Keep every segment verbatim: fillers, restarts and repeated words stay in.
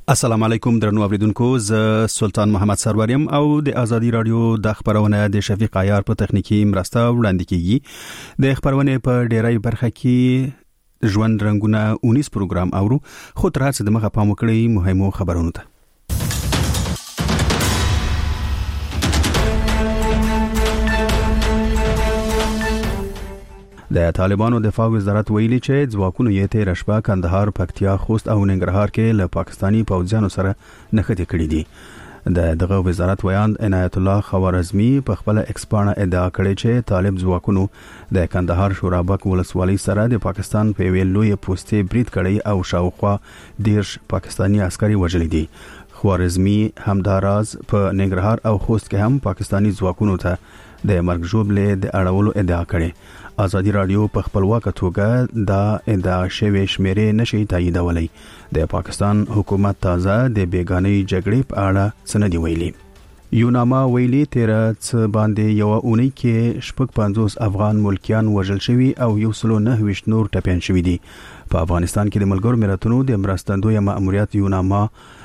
السلام علیکم درنو اوریدونکو، ز سلطان محمد سروریم او د ازادي رادیو د خبرونه د شفیق عیار په تخنیکی مرسته وړاندې کیږي. د خبرونه په ډیری برخه کې ژوند رنگونه اونیس پروګرام اورو، خو تر هڅه د مخه پام وکړئ مهمو خبرونو ته. د طالبانو دفاع وزارت ویلي چې ځواکونو یې تیر شپه کندهار، پکتیا، خوست او ننګرهار کې له پاکستانی پوځیانو سره نښتې کړې دي. د دغه وزارت ویاند عنایت الله خوارزمی په خپل ایکسپانه ادعا کړې چې طالب ځواکونو د کندهار شورابک ولسوالۍ سره د پاکستان په ویل لوی پوسټي برید کړی او شاوخوا دیرش پاکستانی عسکري وژلي دي. خوارزمی همداراز په ننګرهار او خوست کې هم پاکستانی ځواکونو ته د مرګ ژوبلې د اړولو ادعا کړې. ازادي رادیو په خپلواکه توګه دا ادعا شوی شمیرې نشي تاییدولای. د پاکستان حکومت تازه د بیگانه جګړې په اړه سند ویلي. یوناما ویلي تیر څ باندې یو اونۍ کې شپږ پنځوس افغان ملکیان وژل شوي او یو سل نه ویشت نور ټپیان شوي دي. په افغانستان کې د ملګرو ملتونو د مرستندوی مأموریت یوناما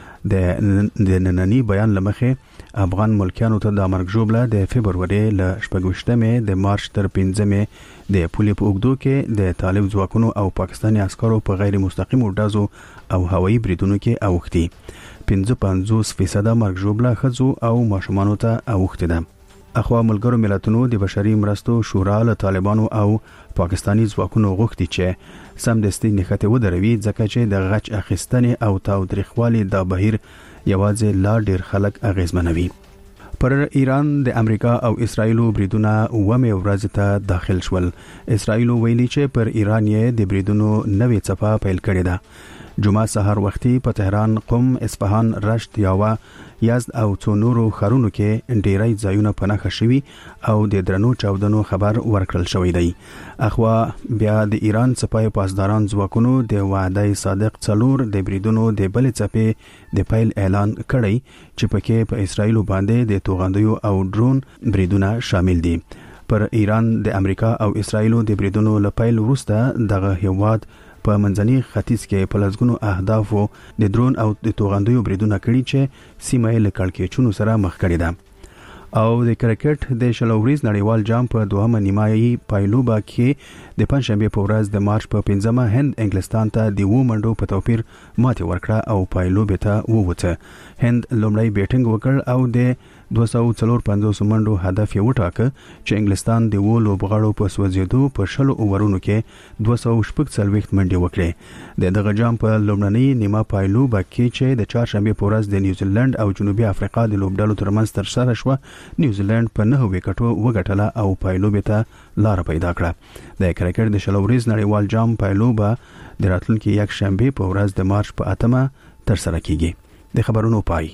د نننی بیان لمخه افغان ملکیانو ته د مرګ ژوبله د فبروري ل شپږویشتمې د مارچ تر پنځمې د پولې په اوږدو کې د طالب ځواکونو او پاکستاني عسکرو په غیر مستقیمو ډزو او هوایي بریدونو کې اوښتي. پنځه پنځوس فیصد مرګ ژوبله ښځو او ماشومانو ته اوښتې ده. اخوا ملګرو ملتونو د بشري مرستو شورا له طالبانو او پاکستاني ځواکونو غوښتي چې سمدستي نښتې ودروي، ځکه چې د غچ اخیستنې او تاوتریخوالي دا بهیر یوازې لا ډیر خلک اغیزمنوي. پر ایران د امریکا او اسرایلو بریدونه ومه ورځ ته داخل شول. اسرایلو ویلي چې پر ایران یې د بریدونو نوې څپه پیل کړې ده. جمعه سحر وختي په تهران، قم، اصفهان، رشت، یاوا، یزد او څو نورو ښارونو کې ډیری ځایونه پناه شوي او د درنو چاودنو خبر ورکړل شوی دی. اخوا بیا د ایران سپای پاسداران ځواکونو د وعده صادق څلور د بریدونو د بلې څپې د پیل اعلان کړی چې پکې په اسرایلو باندې د توغندیو او ډرون بریدونه شامل دي. پر ایران د امریکا او اسرایلو د بریدونو لپیل وروسته دغه هیواد په منځني ختیځ کې په لږونو اهدافو د درون او د توغندیو بریدونه کړي چې سیمه له کړکېچونو سره مخ کړي ده. او د کرکټ د شلوریز نړیوال جام په دوهمه نیمایي پایلوبه کې د پنځشنبه په ورځ د مارچ په پنځمه هند انګلستان ته د وو منډو په توپیر ماتې ورکړه او پایلوبه ته ووته. هند لومړی بیټینګ وکړ او د دوه سوه څلور پنځوس منډو هدف یې وټاکه چې انګلستان د وو لوبغاړو په سوځېدو په شلو اوورونو کې دوه سوه شپږ څلوېښت منډې وکړې. د دغه جام په لومړنۍ نیمه پایلوبه کې چې د چهارشنبې په ورځ د نیوزیلند او جنوبي افریقا د لوبډلو ترمنځ ترسره شوه، نیوزیلند په نهه وکټو وګټله او پایلوبې ته لار پیدا کړه. د کرکټ د شلوریز نړیوال جام پایلوبه د راتلونکي یک شنبه په ورځ د مارچ په اتمه ترسره کیږي. د خبرونو پای.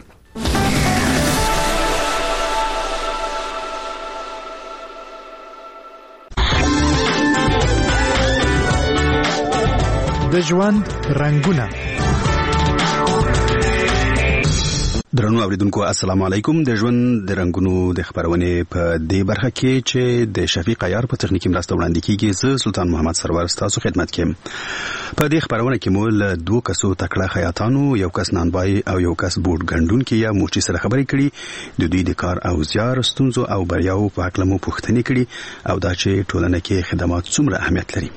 د ژوند رنگونه. درنو اوریدونکو، السلام علیکم. د ژوند د رنگونو د خبرونه په دې برخه کې چې د شفیق عیار په تخنیکی مرسته وړاندې کیږي، زه سلطان محمد سرور ستاسو خدمت کوم. په دې خبرونه کې مو له دوه کسو تکړه خیاطانو، یو کس نانبای او یو کس بوټ ګندون کې یا موچي سره خبرې کړي. د دوی د کار او زیار، ستونزو او بریاو په اړه مو پوښتنې کړي او دا چې ټولنه کې خدمات څومره اهمیت لري.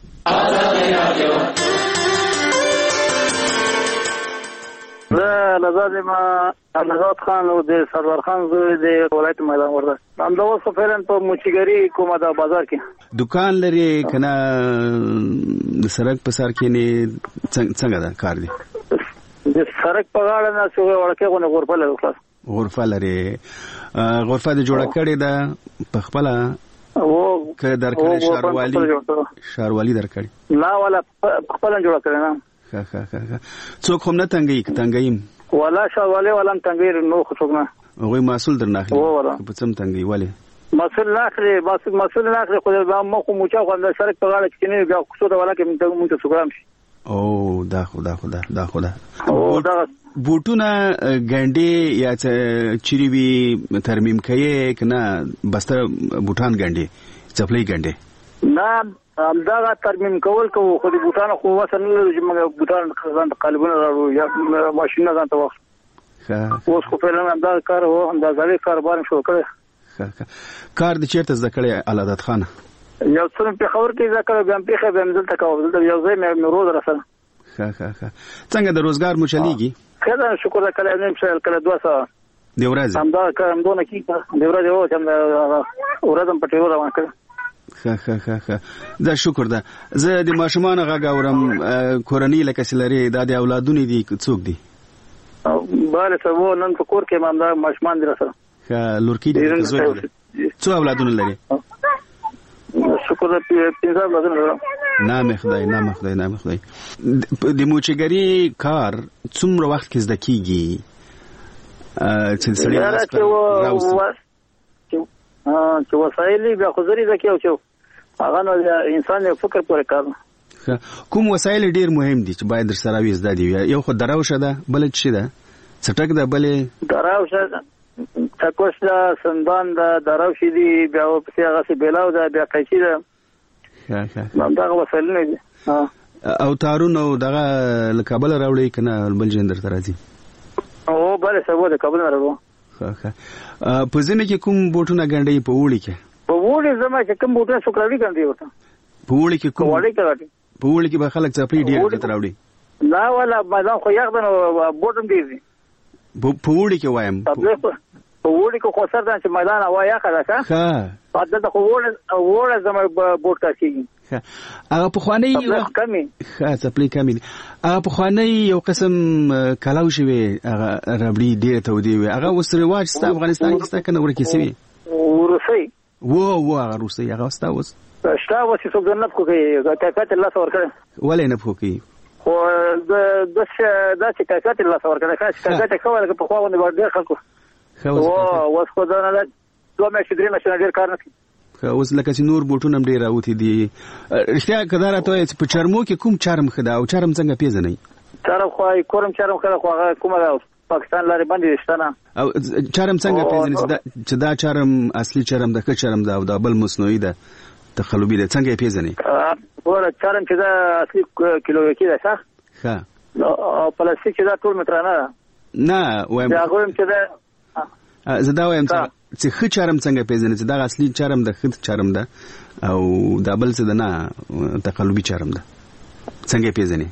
زه لزاد ما لزاد خان او د سرور خان زوی د ولایت میدان ورده. هم دا اوس فعلا په موچیګری کومه د بازار کې دکان لري کنه د سړک په سر کې نه څنګه دا کار دی؟ د سړک په غاړه نه څو ورکه غو غرفه لري. خلاص غرفه لري. غرفه د جوړه کړې ده په خپل او که درکړې شاروالي شاروالي درکړې لا ولا خپل جوړه کړې نه. ها ها ها څوک هم نه تنګي تنګیم ولا شاروالي ولا تنګیر نو خو څوک نه. هغه مسول درناخلي په څم تنګي ولی مسول ناخلي بس مسول ناخلي خو دا مخ موچا خو د سړک په غاړه کې نه بیا خو څه ولا کې مونږ ته سګرام شي. او دا خدا خدا دا خدا او دا بوټونه ګنډي یا چيري وی ترمیم کوي کنه بستر بوټان ګنډي چپلې ګنډي نه همدغه ترمیم کول کوو خو د بوټانو خو وسه نه لري چې موږ بوټان ځان ته قالبونه راوړو یا ماشین ځان ته وخت ښه اوس خو فعلا همدغه کار و همدغه کاروبار شروع کړی. ښه کار د چیرته زده کړی علادت خان؟ یو څه په خبر کې زده کړم بیا په خبر بیا دلته کوم دلته یو ځای مې روز راسره. ښه ښه ښه څنګه د روزګار مو چلیږي؟ خیر شکر کله نیم شل کله دوه ساعت دی ورځ همدغه کار دوه کی دی ورځ و چې ورځم په ټیرو روان کړ. ښه ښه ښه ښه دا شکر ده. زه د ماشومان غږ اورم کورنۍ لکه سلری دا د اولادونو دي څوک دي؟ bale سبو نن په کور کې مامدا ماشومان دي سره. ښه لورکی دي زوی دي څو اولادونه لري؟ شکر دې پنځه اولادونه لرم. نام خدای نام خدای نام خدای. د موچګری کار څومره وخت کې زده کیږي؟ چې سړی راوځي چې وسایل بیا خو زری زکه او چې هغه نو انسان یو فکر پورې کار. کوم وسایل ډیر مهم دي چې باید در سره وي زده دي؟ یو خو دراوشه ده بل څه ده څټک ده بل دراوشه تکوش ده سندان ده دراوشي دي بیا په هغه څه بیلاو ده بیا قیچي ده. ښه ښه دغه وسایل نه دي. او تارون او دغه کابل راوړي کنه بل جندر ترازي؟ او بل څه و ده کابل راوړو. ښه ښه په ځینې کې کوم بوټونه ګنډي په وړي کې؟ په وړي زما چې کوم بوټونه سوکړی ګنډي ورته په وړي کې کوم وړي کوي په وړي کې به خلک چپلي ډیر درته راوړي؟ لا ولا ما خو یخ دنه بوټم دی په وړي کې وایم په وړي کې خو سره چې میدان هوا یخ ده ښه پاتې د خو وړه وړه زما بوټ کاږي. هغه په خواني وخت کمی ښه چپلي کمی هغه په خواني یو قسم کلاو شوی هغه ربړي ډیر ته ودی وي هغه اوس رواج ست افغانستان کې ست کنه ورکی سوي روسي وو وو هغه روسي هغه ست اوس شتا وسی څو جنت کو کوي کاکات الله څور کړ ولې نه پوکي خو د د د چې کاکات الله څور کړ کاکات کوله په خو باندې ډیر خلکو او اوس خو دا نه دوه مې شدري نشه ډیر کار نه کوي. اوس لکه چې نور بوټونه هم ډیر راوتی دي رښتیا کدار ته چې په چرمو کې کوم چرم خدا او چرم څنګه پیژنې؟ چرم خو کوم چرم خدا خو هغه کومه پاکستان لري باندې شتنه او چرم څنګه پیژنې چې دا چرم اصلي چرم د ښه چرم دا او دا بل مصنوعي ده تخلبي ده څنګه پیژنې؟ ور چرم چې دا اصلي کیلو کې ده ښه ښه او پلاستیک چې دا ټول مترانه نه وایم دا غوړم چې دا زدا وایم چې ښه چرم څنګه پیژنې چې دا اصلي چرم د ښه چرم ده او دا بل څه ده نه تقلبي چرم ده څنګه پیژنې؟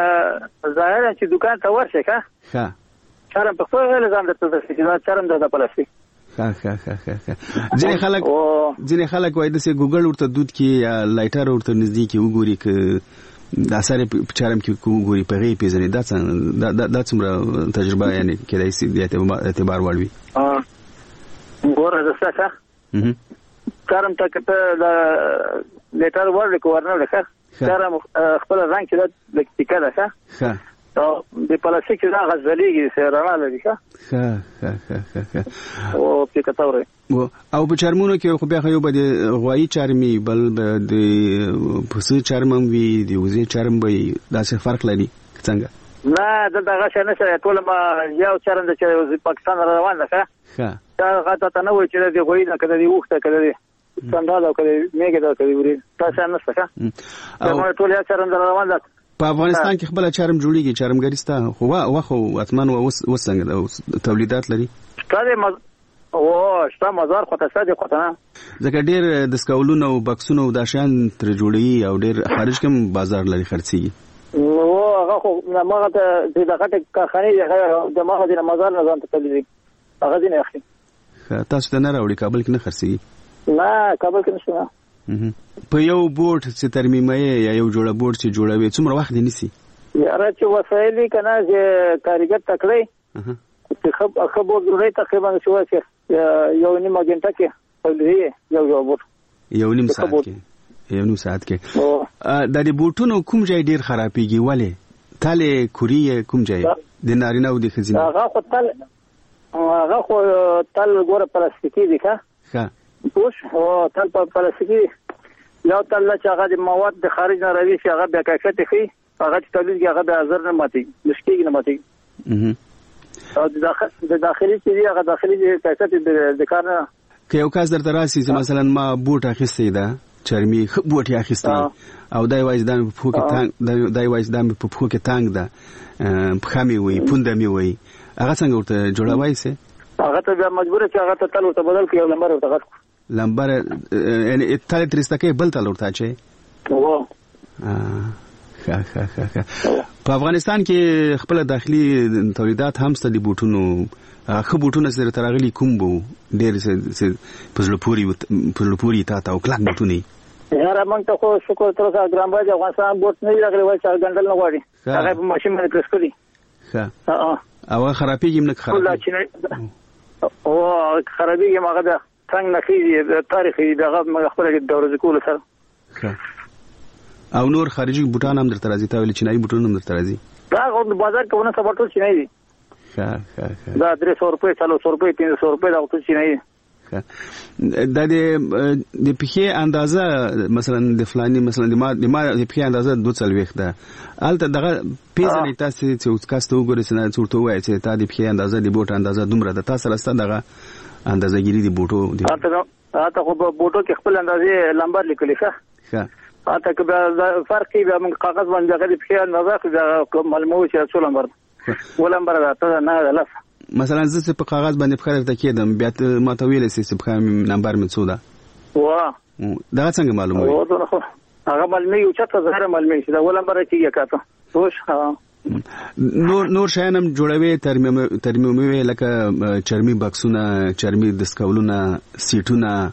ظاهرا چې دکان ته ورشې ښه ښه چرم په خپل ځان ته چې دا چرم د پلاستیک ښه ښه ښه ښه ځینې خلک ځینې خلک وایي چې ګوګل ورته دود کې یا لایټر ورته نږدې کې وګوري ک دا سره په چرم کې وګوري په غي پیژنې دا څنګه دا څومره تجربه یعنی کېدای شي د اعتبار وړ وي؟ اه ګوره زه څه چرم ته کته د لایټر ور ورنه لکه چرم خپل رنگ کې د ټیکا ده ښه او د پلاستیک دا غزلېږي سره راځي ښه ښه ښه ښه او په کتاوره او په چرمونو کې خو بیا خو به د غوایي چرمي بل د پسې چرمم وي د وزې چرم به دا څه فرق لري څنګه؟ نه دغه څه نه ټول ما یو چرم د پاکستان روان ده ښه ښه دا غاټه ته نه وای چې د غوایي نه کده دی وخته کده دی څنګه دا کده میګه دا کده وري تاسو نه څه ښه دا ټول یو چرم روان ده په افغانستان کې خپل چرم جوړیږي چرمګری ستا خو واخو اتمن و وسنګ تولیدات لري کله ما او شته مزار خو ته صدې خو ته ځکه ډیر د سکولونو او بکسونو د شان تر جوړي او ډیر خارج کوم بازار لري خرڅيږي او هغه خو ماغه ته د دغه کارخانه د ماغه د مزار نه ځان ته تللی هغه دې نه اخلي تاسو ته نه راوړي کابل کې نه خرڅيږي؟ نه کابل کې نشته. په یو بوټ چې ترمیمه یا یو جوړه بوټ چې جوړوي څومره وخت نیسي؟ یاره چې وسایل کنه چې کاریګر تکړه چې خب خبر جوړي تقریبا شو چې یو نیمه غنټه کې پلي یو یو بوټ یو نیم ساعت کې یو نیم ساعت کې د دې بوټونو کوم ځای ډیر خرابېږي ولې تاله کوري کوم ځای د نارینه او د خزینه؟ هغه خو تل هغه خو تل ګوره پلاستیکي دي ښه اوس او تل په پلاستیکي یو تل چې هغه د مواد د خارج نه راوي چې هغه بیا کیفیت ښه هغه چې تولید کې هغه به ازر نه ماتي مشکل نه ماتي او د داخل د داخلي چې هغه داخلي کیفیت د کار نه که یو کس درته راسي چې مثلا ما بوټ اخیستی ده چرمي بوټي اخیستي او دای وایي د پخو کې تانګ دای وایي د پخو کې تانګ ده پخامي وي پوندمي وي هغه څنګه ورته جوړوي سي هغه ته بیا مجبور چې هغه ته تل ورته بدل کړي او لمبر ورته غټ لمبر یعنی تل ترسته کې بل تل ورته چي وو ها ها ها په افغانستان کې خپل داخلي تولیدات هم ست دي بوټونو خو بوټونه سره ترغلي کوم بو ډېر څه پزلپوري پزلپوري تا تا او کلاک بوټونه یاره مونږ ته خو شکر تر اوسه ګرام باندې افغانستان بوټ نه لګري وای چې ګندل نه غواړي هغه په ماشين باندې پرس کړی ها او خرابېږي نه خرابېږي او خرابېږي مګر دا څنګه نخېږي تاریخي دغه خپل دور ذکر سره ها او نور خارجي بوټان هم درته راځي تا ویل چینایي بوټان هم درته راځي دا غو بازار کې ونه سپورټ چینایي دي ها ها دا درې سوه روپۍ څلور سوه روپۍ پنځه سوه روپۍ دا ټول چینایي دا د د پیخي اندازه مثلا د فلاني مثلا د ما د ما د پیخي اندازه دوه څلويخ ده الته دغه پیژنې تاسو چې اوس کاست وګورئ چې نه څورته وایي چې تا د پیخي اندازه د بوټ اندازه دومره ده تاسو راست دغه اندازه ګيري د بوټو دی اته خو بوټو کې خپل اندازې لمبر لیکلی ښه ښه اته که فرق کې به موږ کاغذ باندې هغه د پیخي اندازه معلومه چې څو لمبر ولمبر ده ته نه لف مثلا زه په کاغذ باندې په خره ته کېدم بیا ما ته ویل سي چې په نمبر مې څو ده وا دا څنګه معلومه وي هغه معلومه یو چاته زهره معلومه شي دا ولمبر کېږي کاته خوش ها نور نور شاینم جوړوي ترمیم ترمیموي لکه چرمي بکسونه چرمي دسکولونه سیټونه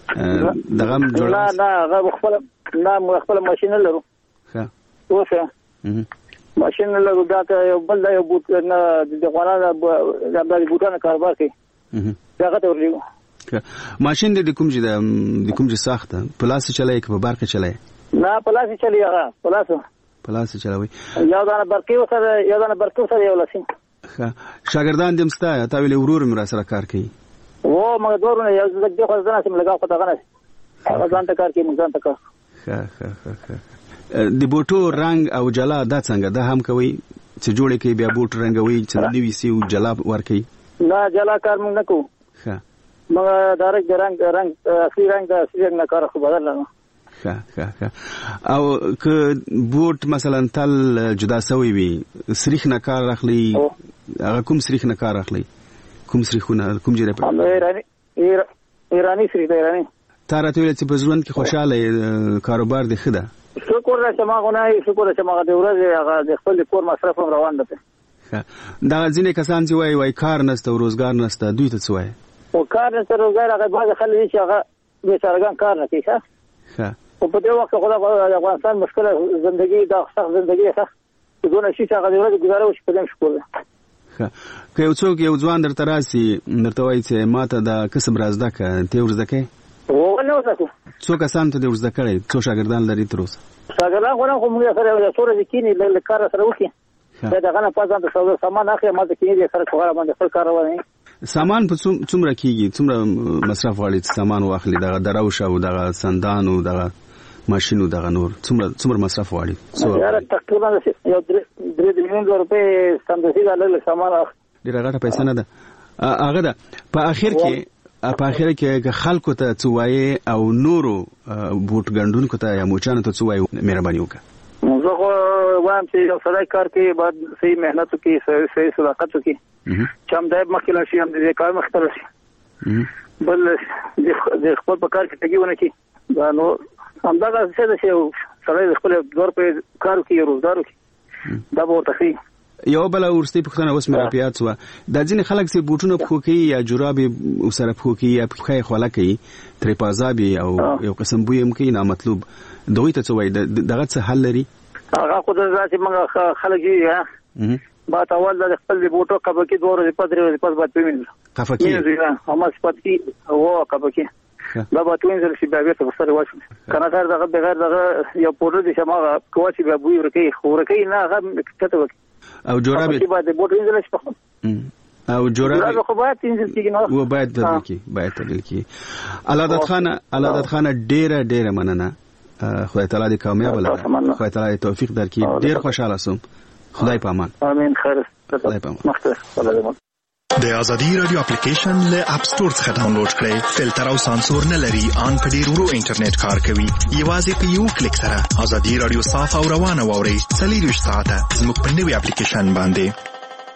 دغه جوړ نه نه هغه خپل نه خپل ماشين لرو ښه اوسه ماشين لرو دا ته بل یو بوت نه د غواړه د بوتانو کاروبار کوي هغه ته ورلیږو ماشين د کوم ځای د کوم ځای ساخته پلاس چلای کې په برقه چلای نه پلاس چلی هغه پلاس پلاس چلوي یو دانه برقي وسره یو دانه برقي وسره یو لسین شاګردان دم ستا تا ویل ورور مې را سره کار کوي و مګ دورونه یو ځکه خو ځنه سم لگا خو تا غنه هغه ځان ته کار کوي موږ ځان ته کار ښه ښه ښه د بوټو رنگ او جلا دا څنګه دا هم کوي چې جوړې کوي بیا بوټ رنگوي چې نوې سی او جلا ورکي نه جلا کار موږ نه کوو ښه موږ ډایرکټ رنگ رنگ اصلي رنگ د اصلي رنگ نه کار خو بدل نه ښه ښه ښه او که بوټ مثلا تل جدا سوی وي سریخ نه کار اخلي هغه کوم سریخ نه کار اخلي کوم سریخونه کوم جره په ایرانی ایرانی سریخ ایرانی تاره ته چې په ژوند کې خوشاله کاروبار دی خده شکر چې ما غونای شکر چې ما د ورځې هغه د خپل کور مصرف روان ده دا ځینې کسان چې وای وای کار نشته او روزګار نشته دوی ته څه وای او کار نشته روزګار هغه بعض خلک چې هغه به سرګان کار نه کوي ښه او په دې وخت کې خدای د افغانستان مشکله ژوندۍ دا سخت ژوندۍ ښه دغه شي چې هغه د ورځې گزاره وشي په دې شکر ده ښه که یو څوک یو ځوان درته راسي درته وایي چې ماته د کسب رازده کې ته ورزده کې او نه وساتو څو کسان ته د ورزده کړي څو شاګردان لري تر اوسه شاګردان خو نه خو موږ سره یو څور د کینی له کار سره وکي دا دغه نه پاتې د سودا سامان اخلي ما د کینی د سره کوړه باندې خپل کار وایي سامان په څومره کیږي څومره مصرف غواړي سامان واخلي دغه دراوش او دغه سندان او دغه ماشینو دغه نور څومره څومره مصرف غواړي څو یاره تقریبا یو درې میلیون روپۍ سمدسي ډالر سامان ډیره غټه پیسې نه ده هغه ده په اخر کې په اخر کې خلکو ته څوایي او نورو بوت ګندونکو ته یا موچانو ته څوایي مهرباني وکړه زه خو وایم چې یو سړی کار کوي باید صحیح مهنت وکړي صحیح صداقت وکړي چې هم دای مخکې شي هم دې کار مخته شي بل د خپل په کار کې تګي ونه کی دا نو همدغه څه ده چې سړی خپل دور په کار کې روزګار وکړي دا به ورته یو بل ورستي پښتنه اوس مې راپیات سو د ځینې خلک چې بوټونه پخو کوي یا جورابې سره پخو کوي یا پخې خوله کوي ترې پازابي او یو قسم بوی هم کوي نامطلوب دوی ته څه وایي دغه څه حل لري هغه خو د ذاتي موږ خلک یې با تاول د خپل بوټو کبکی دوه ورځې پدری ورځې پس باید پېمین کفکی هم سپاتي او کبکی دا به توین زل شي بیا ته سره واش کنه کار دغه بغیر دغه یو پوډر دي چې ما کوچي بیا بوی ورکی خو ورکی نه هغه کته وک او جورابي باید بوټ وینځل شي په او جورابي خو باید وینځل کیږي نو و باید تدل کی باید تدل کی علادت خان علادت خان ډیره ډیره مننه خدای تعالی دې کامیاب لري خدای تعالی توفیق درکړي ډیر خوشاله سوم خدای پامان امين خیر خدای پامان مخته د ازادي رادیو اپلیکیشن له اپ سٹور څخه ډاونلوډ کړئ. فلټر او سانسور نه لري، ان په ډیر ورو انټرنیټ کار کوي. یوازې په یو کلیک سره ازادي رادیو صاف او روانه واورئ. څلور ساعته زموږ په نوي اپلیکیشن باندې.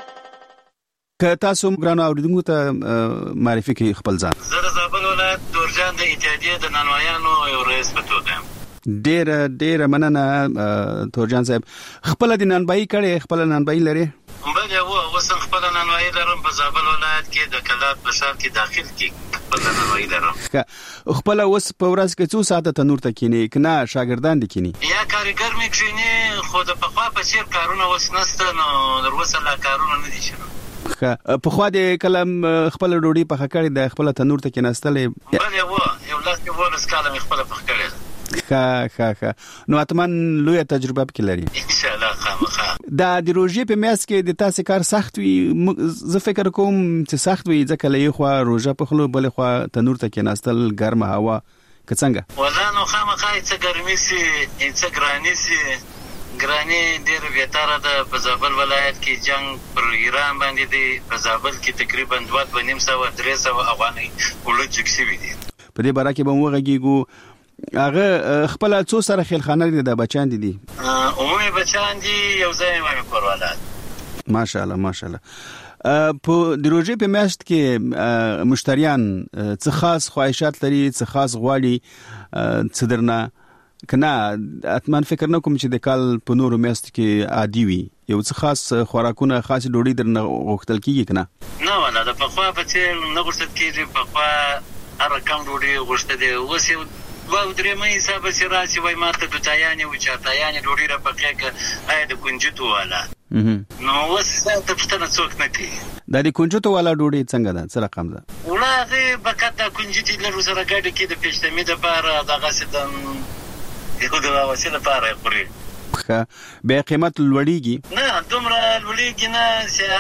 که تاسو ګرانو اوریدونکو ته معرفي کړئ خپل ځان. زه د زابل ولایت تورجان د اتحادیې د نانوایانو یو رئیس په توګه یم. ډېر ډېر مننه تورجان صاحب. خپل د نانبایي کړي، خپل نانبایي لري؟ بله و اوس خپل نانوایي لرم په زابل ولایت کې د کلات په ښار کې داخل کې خپل نانوایي لرم. خپل اوس په ورځ کې څو ساعته تنور ته کینی کنه شاګردان دي کینی؟ یا کارګر مې کینی، خو د پخوا په څیر کارونه اوس نشته، نو دروسه لا کارونه نه دي شروع. په خوا د کلم خپل ډوډۍ په خکړې د خپل تنور ته کې نستلې؟ بله و یو لاس کې ولس کاله مې خپل په خکړې. ښه ښه ښه نو اتمن لوی تجربه پکې لري ان شاء الله. خامخا دا د روژې په میاشت کې د تاسو کار سخت وي. زه فکر کوم چې سخت وي ځکه لې خو روژه په خلو بل خو تنور ته کې نستل ګرمه هوا که څنګه؟ ولا نو خامخا چې ګرمي سي چې ګراني سي ګراني ډېر بهتره ده. په زابل ولایت کې جنگ پر ایران باندې دی. په زابل کې تقریبا دوه نیم سوه درې سوه افغاني ولج شوي دي. په دې باره کې به موږ غږیږو. هغه خپل څو سره خلخانه دي د بچان دي دي عمومي بچان دي یو ځای مې کورواله. ماشاءالله ماشاءالله. په د روژې په میاشت کې مشتریان څه خاص خواهشات لري، څه خاص غواړي څه درنه کنه؟ اتمن فکر نه کوم چې د کال په نورو میاشتو کې عادي وي یو څه خاص خوراکونه خاص ډوډۍ درنه غوښتل کیږي کنه؟ نه ولا د پخوا په څیر نه غوښتل کیږي. پخوا هر کم ډوډۍ غوښته دي. اوس یو دوه درې مې حساب سره راشي وای ماته د تایانې او چاتایانې ډوډۍ را پخې ک آیا د کنجوتو والا نو اوس ته پښتنه څوک نه کوي. دا د کنجوتو والا ډوډۍ څنګه ده؟ څه رقم ده؟ ولغه بکته کنجوتي له سره ګډ کې د پښتمي د پاره دغه سدن یو د وسیله لپاره خوري. به قیمت لوړیږي؟ نه دومره لوړیږي نه چې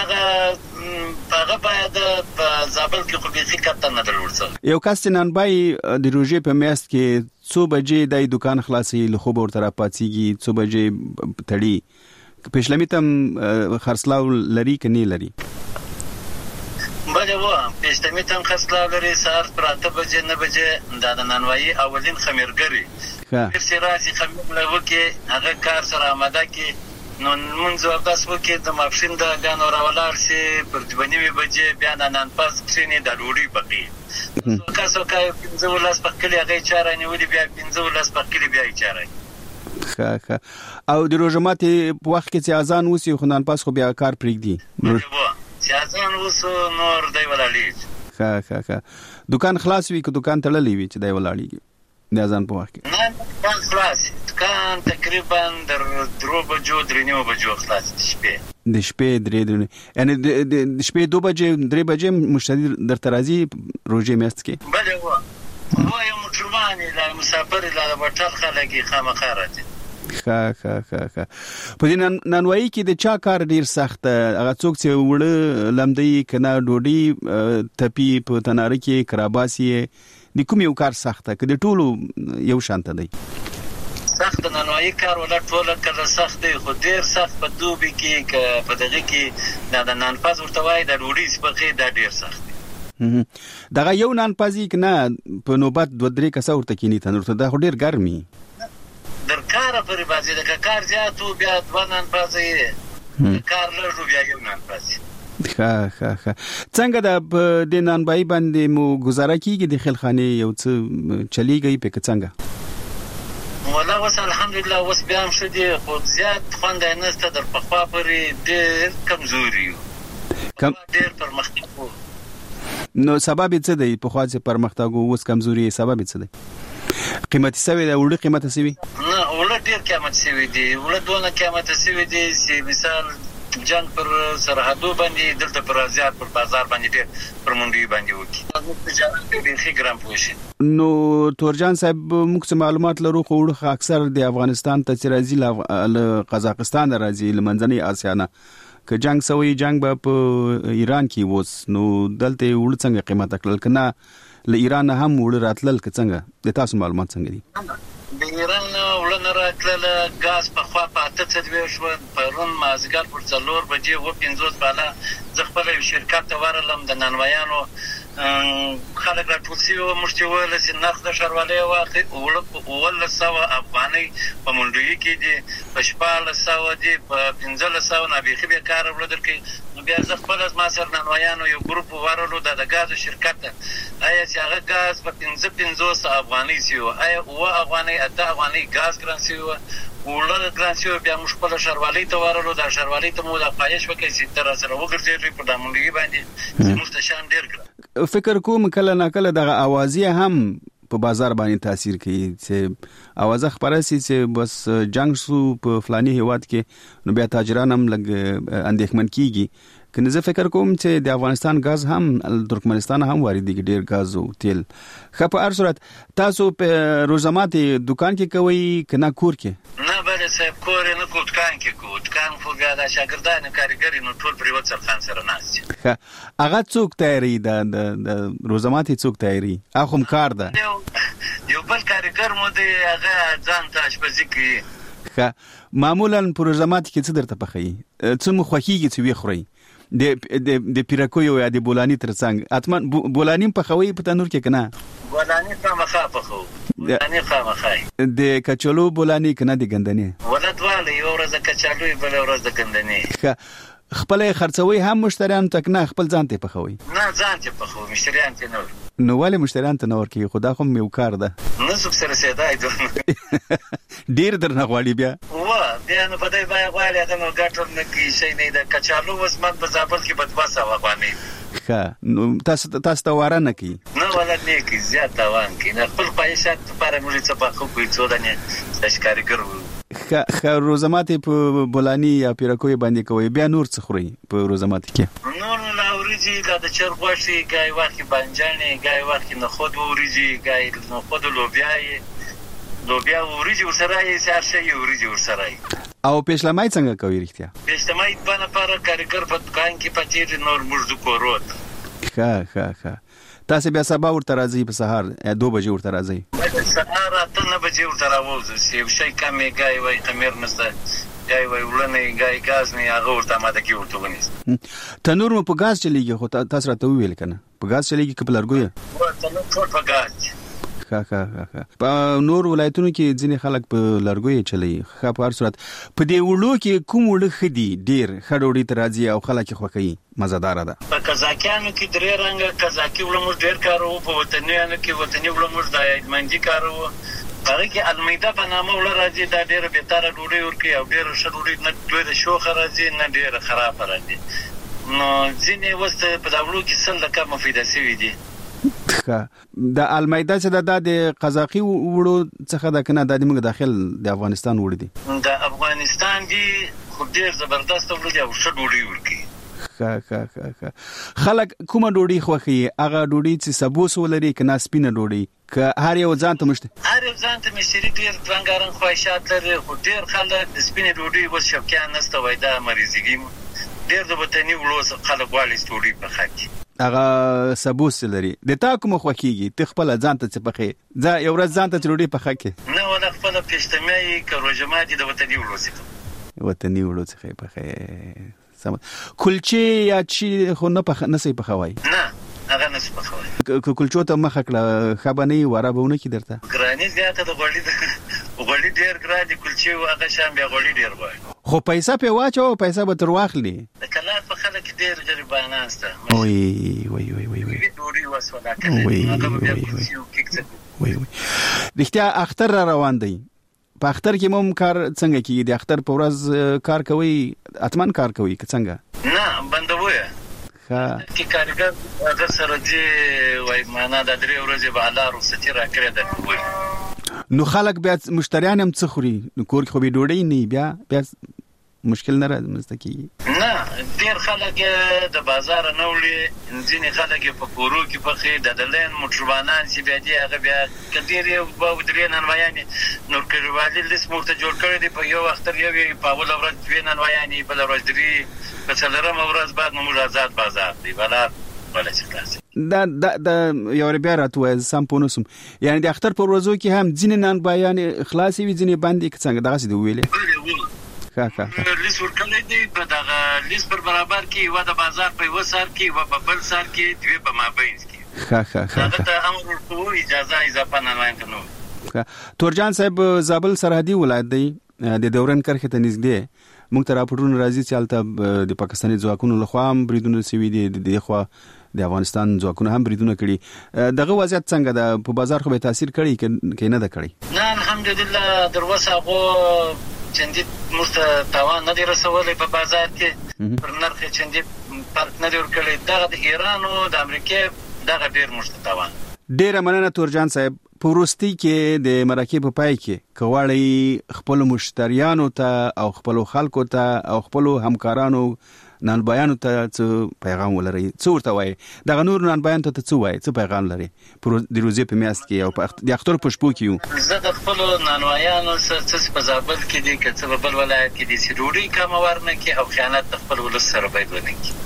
هغه هغه باید په زابل کې خو به کته نه درلورځي. یو کس نن بای د روژې په میاشت کې څو بجې د دکان خلاصي له خوب ورته پاتېږي، څو بجې تړي؟ پښلمی تم خرڅلاو لري کني لري؟ بله و پښتمي تم خرڅلاو لري. سهار پر اته بجې نه بجې د نانوایي اولین خمیرګری پیر سراسي خمیر لوکې هغه کار سره آماده کې نو منځ ورځ وکې د ماپښین د غانو راولار سي پر دبنیمه بجې بیا نن پاس کښینې د ډوډۍ پخې کاسو کای پنځه ولس پخکلی هغه چاره نیولې بیا پنځه ولس پخکلی بیا چاره. ښه ښه او د روژه ماتي په وخت کې چې اذان وسی خو نن پاس خو بیا کار پرېږدي چې اذان وسو نور دی ولاړی. ښه ښه ښه دکان خلاص وي که دکان تړلی وي چې دی ولاړیږي د اذان په وخت کې؟ نه دکان خلاص دکان تقریبا در درو بجو درې نیمو بجو خلاص د شپې د شپې درې درې یعنی د شپې دو بجې درې بجې مشتری درته راځي روژې میاشت کې؟ بله و و یو مسلمان لا مسافر لا بټل خلک خامخا راځي. ښه ښه ښه ښه په دې نانوایي کې د چا کار ډیر سخت؟ هغه څوک چې وړه لمدی کنه ډوډۍ تپی په تناره کې کراباسي د کوم یو کار سخته که د ټولو یو شانته دی؟ سخت نانوایي کار ولا ټوله کله سخت دی خو ډیر سخت په دوبي کې که په دغه کې د نانپاز ورته وایي د ډوډۍ سپخې دا ډیر سخت دی. دغه یو نانپازي که نه په نوبت دوه درې کسه ورته کینی تنور ته دا خو ډیر ګرمي در کاره پرې بازي ده. که کار زیات و بیا دوه نانپازي کار لږ و بیا یو نانپازي. ښه ښه ښه څنګه د په د نانبایي باندې مو ګزاره کیږي؟ د خلخانې یو څه چلیږي په څنګه؟ ولا اوس الحمدلله اوس بیا هم ښه دي خو زیات خوند یې نشته. در پخوا پورې ډېر کمزوري یو ډېر پرمختګ و. نو سبب یې څه دی؟ پخوا چې پرمختګ و اوس کمزوري سبب یې څه دی؟ قیمتي سوي دی؟ وړه قیمته سوي؟ نه وړه ډېر قیمت سوي دي. وړه دونه قیمته سوي دي چې مثال جنگ پر سرحدو باندې دلته پر ازیات پر بازار باندې ډېر پر منډي باندې وکي تجارت دې ښه ګرام پوشي. نو تورجان صاحب موږ معلومات لرو خو وړه اکثر د افغانستان ته چې راځي له قزاقستان راځي له منځنۍ اسیا نه که جنگ سوی جنگ به په ایران کې ووس نو دلته وړه څنګه قیمت کړل کنه له ایران هم وړه راتلل که څنګه د تاسو معلومات څنګه دي؟ د ایران وړه نه راتلل غاز په خوا په اته څلوېښت شو پرون مازدیګر پر څلور بجې و پنځوس بالا زه خپله یو شرکت ته ورلم د نانوایانو خلک راټول شوي موږ چې ویل چې نرخ د ښاروالۍ واخلي اوولس سوه افغانۍ په منډوي کې دي په شپاړس سوه دي په پنځلس سوه نه بیخي بېکاره وړه درکوي نو بیا زه خپله زما سره نانوایانو یو ګروپ ورلو دا د ګازو شرکت ته آیا چې هغه ګاز په پنځه پنځوس افغانۍ شوي وه آیا اووه افغانۍ اته افغانۍ ګاز ګران شوي وه وړه ګران شوي بیا موږ خپله ښاروالۍ ته ورلو دا ښاروالۍ ته مو دا خواهش وکړئ چې ته راسره وګرځېږئ په دا منډوي باندې چې موږ ته شیان ډېر ګران فکر کوم کله نه کله دغه اوازې هم په بازار باندې تاثیر کوي چې اوازه خبره سي چې بس جنگ شو په فلاني هیواد کې نو بیا تاجران هم لګ اندېښمن کیږي کنه زه فکر کوم چې د افغانستان غاز هم ترکمنستان هم واردېږي ډېر غاز او تیل خو په هر صورت تاسو په روزمات دکان کې کوي کنه کور کې نه بل صاحب کور نه کو دکان کې کو دکان خو بیا د شاګردانو کاریګری نو ټول پریوت سرخان سره ناست هغه څوک تیاری د روزمات څوک تیاری اخم کار ده یو بل کاریګر مو دی هغه ځان ته اشپزي کوي معمولا په روزمات کې څه درته پخوي څه مو خوښیږي چې وی خوري د د د پیراکو یا د بولانی ترڅنګ اتمن بولانی په خوي په تنور کې کنه بولانی خامخا په خو بولانی خامخا د کچالو بولانی کنه د ګندنی ولادت والي یو ورځ کچالو بل ورځ د ګندنی خپل خرڅوي هم مشتریان تک نه خپل ځان ته پخوي نه ځان ته پخوي مشتریان ته نور نو ولې مشتریان ته نور کې خدا خو یو کار ده نو څوک سره سیدای دوه ډیر درنه غواړي بیا وا بیا نو په دې بیا غواړي هغه نو ګټر نه کی شي نه د کچالو وسمت په ځابل کې بدواسه وغواني ښه نو تاسو تاسو ته واره نه کی نو ولا نه کی زیات توان کی نه خپل پایشات لپاره موږ څه په خو کوی څو دنه تشکاری ګرو خ روزمات په بولانی یا پیراکوي باندې کوي بیا نور څه خوري په روزمات کې نور لا وريجي د چرګ غوښي گای وخت بنجانې گای وخت نه خود وريجي گای نه خود لوبیاي لوبیا وريجي ورسره یې سار شي وريجي ورسره او پېشلمای څنګه کوي رښتیا پېشلمای په نه پر کارګر په دکان کې پاتې نور مرزو کوروت ښه ښه ښه تاسو بیا سبا ورته راځي په سهار دو بجې ورته راځي سهار اته نه بجې ورته راوځي یو شی کمې گای وای خمیر نشته گای وای ولنه گای غاز نه هغه ورته ماده کې ورته ونیس تنور مو په غاز چلیږي خو تاسو راته ویل کنه په غاز چلیږي کپل ارګوي و تنور ټول په غاز ښه ښه ښه په نور ولایتونو کې ځینې خلک په لرګوي چلی ښه په هر صورت په دې وړو کې کوم وړ خدي ډیر خډوړي ترازی او خلک خوخی مزدار ده په کزاکیانو کې درې رنګه کزاکی ولمر ډیر کارو په وطنیانو کې وطنی ولمر د ایدمنجي کارو هغه کې المیدا په نامه ول راځي دا ډیر به تر ډوډۍ ورکي او ډیر شډوډۍ نه دوی د شوخه راځي نه ډیر خراب راځي نو ځینې وسته په داولو کې سل لکه مفیده سوي دي د المیدا چې د قزاقي وړو څخه د کنه د موږ داخل د افغانستان وړ دي د افغانستان دي خو ډیر زبردست وړي او شډوډۍ ورکي ښه ښه ښه خلک کومه ډوډۍ خوښي هغه ډوډۍ چې سبوس ولري کنه سپینه ډوډۍ که هر یو ځان ته مشته هر یو ځان ته مشتري ډیر رنګارنګ خواهشات لري خو ډیر خلک د سپینه ډوډۍ وس شوکیان نسته وای دا مریضګي ډیر د وطني وړو خلک والی ډوډۍ په خاطر هغه سبوس لري د تا کوم خوکیږي ته خپل ځان ته پخې ځا یو ورځ ځان ته چروډي پخه کې نه ولا خپل پښتمي کروجماتي د وطني وړو څخه وطني وړو څخه پخې سم کلچې یا چې خو نه پخ نه سي پخوي نه هغه نه سي پخوي کلچو ته مخ کړه خبني ورابونه کی درته ګرانی زیاته د غوړی غوړی ډیر ګرانی کلچې او هغه شام بیا غوړی ډیر وای خو پیسې په واچو پیسې به تر واخلي د کلات په خلک ډیر غریبانه استه وای وای وای وای وای ډوري وسولا کوي هغه بیا کلچې او کیک وای وای رښتیا اختر را روان دی په اختر کې مم کار څنګه کیږي د اختر په ورځ کار کوي اتمن کار کوي څنګه نه بندوي ها کی کارګر هغه سره دی وای معنا د درې ورځې به الله رخصتي را کړې ده وای نو خلک بیا مشتریان هم څه خوري کور کې خو به ډوډۍ نه بیا بیا مشکل نه راځي نه ډیر خلک د بازار نه وړي ځینې خلک په کورو کې پخې د دلین موټروانان چې بیا دی هغه بیا کډیر یو په درې ننوایانې نور کړوالي لیس مورته جوړ کړی دی په یو وخت یو په اول ورځ دوی ننوایانې بل ورځ درې په څلورم ورځ بعد موږ آزاد بازار دی بلا ولا څه خلاص دا دا د یو بیا راتوي سم پونسم یعنی د اختر په ورځو کې هم ځینې نن بیان خلاصي وي ځینې باندې څنګه دغه څه دی ویلې ښه ښه لیست ورکړی دی په دغه لیست پر برابر کې یوه د بازار په یوه سر کې یوه په بل سر کې دوې په مابینځ کې ښه ښه ښه هغه ته امر ورکوو اجازه اضافه نانوایان ته نه وي. تورجان صاحب زابل سرحدي ولایت دی د ډیورند کرښې ته نږدې موږ ته راپورونه راځي چې هلته د پاکستاني ځواکونو لخوا هم بریدونه سوي دي د دې خوا د افغانستان ځواکونه هم بریدونه کړي دغه وضعیت څنګه ده په بازار خو به تاثیر کړي که نه ده کړی؟ نه الحمدلله در اوسه هغو چندي موږ ته تاوان نه دی رسولی په بازار کې پر نرخ یې چندي فرق نه دی ورکړی. دغه د ایران او د امریکې دغه ډېر موږ ته تاوان. ډېره مننه تورجان صاحب. په وروستي کې د مرکې په پای کې که غواړئ خپلو مشتریانو ته او خپلو خلکو ته او خپلو همکارانو نانبایانو ته څه پیغام ولرئ، څه ورته وایي؟ دغه نور نانبایانو ته څه وایي، څه پیغام لري د روزې په میاشت کې او د اختر په شپو کې یو؟ زه د خپلو نانوایانو سره څه په زابل کې دي که څه په بل ولایت کې دي چې ډوډۍ کمه ورنه کړي او خیانت د خپل ولس سره باید ونه کړي.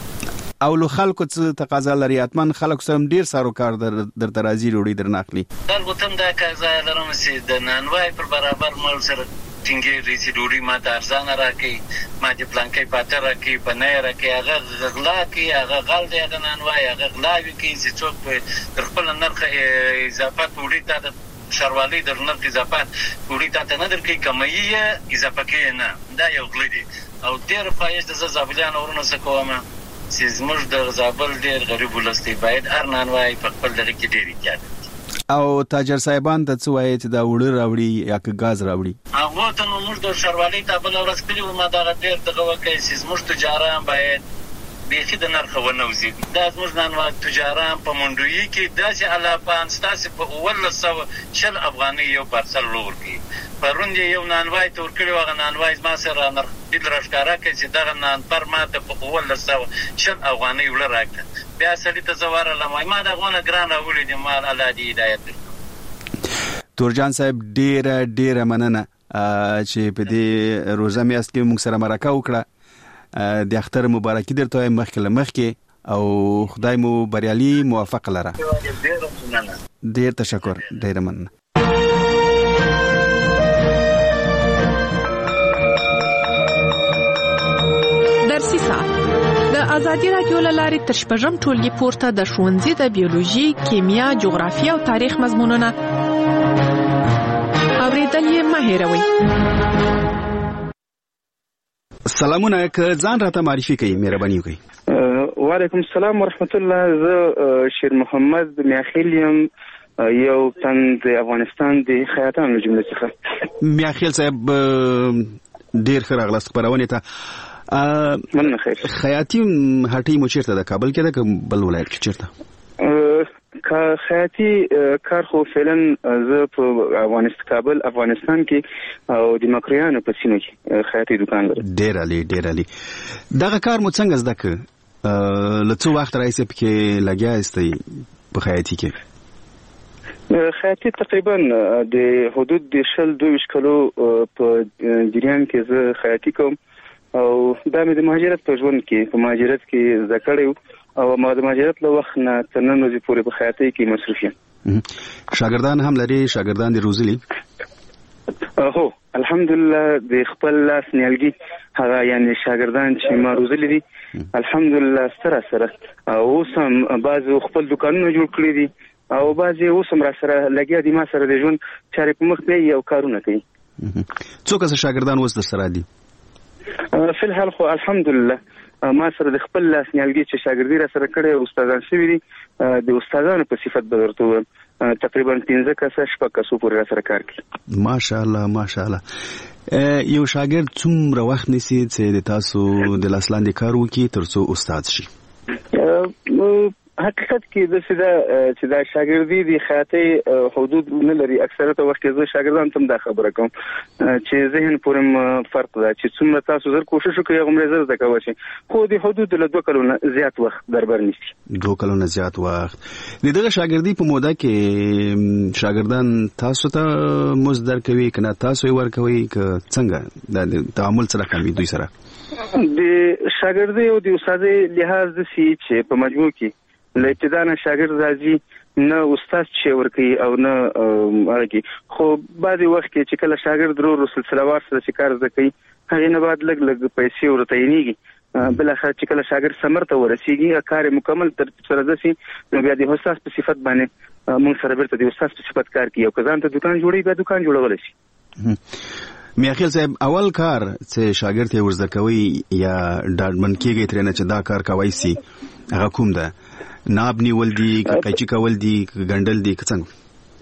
او له خلکو څه تقاضا لري؟ حتما خلکو سره ډیر سارو کار در درته راځي ډوډۍ درنه اخلي. البته هم دا تقاضا لرم چې د نانوای پر برابر مال سره ټینګېږي چې ډوډۍ ماته ارزانه راکړي، ما دې پلانکۍ پاته راکړي، پنی راکړي، هغه غلا کوي، هغه غل دی هغه نانوای، هغه غلاوې کوي چې څوک تر خپل نرخ اضافه ډوډۍ ته د شروالۍ در نرخ اضافه ډوډۍ ته ته نه درکوي، کموي یې اضافه کوي نه. دا یو غله دی او ډېر خواهش د زه زابلیانو ورونه څه کوم چې زموږ د زابل ډېر غریب ولس دی، باید هر نانوای په خپل دغه کې ډېر احتیاط وکړي. او تاجر صاحبان ته څه وایي چې دا وړه راوړي یا که ګاز راوړي؟ هغو ته نو موږ د شروالۍ ته بله ورځ کلي وو، ما دغه ډېر دغه وکړی چې زموږ تجاران باید بیخي د نرخه ونه وځي. دا زموږ نانوای تجاران په منډویي کې داسې الاپان ستاسې په اوولس سوه شل افغانۍ یو پارسل وړه ورکوي. پرون یې یو نانوای ته ورکړی و، هغه نانوای زما سره نرخ ډېر راښکاره کړی چې دغه نانپر ما ته په اوولس سوه شل افغانۍ وړه راکړه. بیا سړي ته زه ورغلم وایم ما د هغونه ګران راوړي دي، ما الله دې هدایت درکړي. تورجان صاحب ډېره ډېره مننه چې په دې روژه میاشت کې موږ سره مرکه وکړه. د اختر مبارکي درته وایم مخکې له مخکې او خدای مو بریالي موفق لره. ډېر تشکر، ډېره مننه. درسي ساعت د ازادي راډیو له لارې تر شپږم ټولګي پورته د ښوونځي د بیولوژي، کیمیا، جغرافیه او تاریخ مضمونونه اورېدل یې مه هېروئ. سلامونه، که ځان راته معرفي کوي مهرباني وکړئ. وعلیکم السلام ورحمت الله. زه شیر محمد میاخیل یم، یو تن د افغانستان د خیاطانو جمله څخه. میاخیل صاحب ډېر ښه راغلاست خپرونې ته. مننه. خیر. خیاطي هټۍ مو چیرته ده؟ کابل کې ده که بل ولایت کې چیرته؟ که خیاطي کار خو فعلا زه په افغانستان کابل افغانستان کې او د مکریانو په سیمه کې خیاطي دکان لرم. ډېر عالي ډېر عالي. دغه کار مو څنګه زده کړ؟ له څو وخت راهیسې پکې لګیا یاستئ په خیاطي کې؟ خیاطي تقریبا د حدود د شل دوه کلو په جریان کې زه خیاطي کوم او دا مې د مهاجرت په ژوند کې په مهاجرت کې زده کړی او ما د مهاجرت له وخت نه تر نن ورځې پورې په خیاطۍ کې مصروف یم. شاګردان هم لري؟ شاګردان دې روزلي؟ هو الحمدلله د خپل لاس نیالګي هغه یعنی شاګردان چې ما روزلي دي الحمدلله سره سره اوس هم بعضې خپل دوکانونه جوړ کړي دي او بعضې اوس هم را سره لګیا دي، ما سره د ژوند چارې په مخ بیایي او کارونه کوي. څو کسه شاګردان اوس در سره دي؟ فی الحال خو الحمدلله ما سره د خپل لاس نیالګي چې شاګردي را سره کړی استادان شوي دي، د استادانو په صفت به درته ووایم تقریبا پنځه کسه شپږ کسو پورې را سره کار کوي. ماشاءالله ماشاءالله. یو شاګرد څومره وخت نیسي چې د تاسو د لاس لاندې کار وکړي تر څو استاد شي؟ حقیقت کې د سیده چې دا شاګردي د خیاطۍ حدود نه لري. اکثریت وخت کې زه شاګردان ته دا خبره کوم چې ذهن پورې فرق ده چې څومره تاسو زر کوشش وکړئ هغومره زر زده کوئ شئ، خو د حدود له دوه کلو نه زیات وخت دربر نیسي. دوه کلو نه زیات وخت. د دغه شاګردي په موده کې شاګردان تاسو ته مزد درکوي که نه تاسو یې ورکوئ که څنګه د تعامل سره کوي دوی سره؟ د شاګردۍ او د استادۍ لحاظ داسې چې په مجموع کې له ابتدا نه شاګرد راځي نه استاد چې ورکوي او نه هغه کې، خو بعضې وخت کې چې کله شاګرد ورو ورو سلسله وار سره چې کار زده کوي هغه نه بعد لګ لګ پیسې ورته یېږي بل اخر چې کله شاګرد ثمر ته ورسیږي کار مکمل تر سره دسي نو بیا د استاد په صفت باندې موږ سره بیرته د استاد په صفت کار کوي او کزان ته دکان جوړي بیا دکان جوړول شي. میاخیل صاحب اول کار چې شاګرد یې ورزده کوي یا ډاډمن کېږي ترنه چې دا کار کوي سي هغه کوم ده ناب نیول دي کچې کول دي ګندل دي څنګه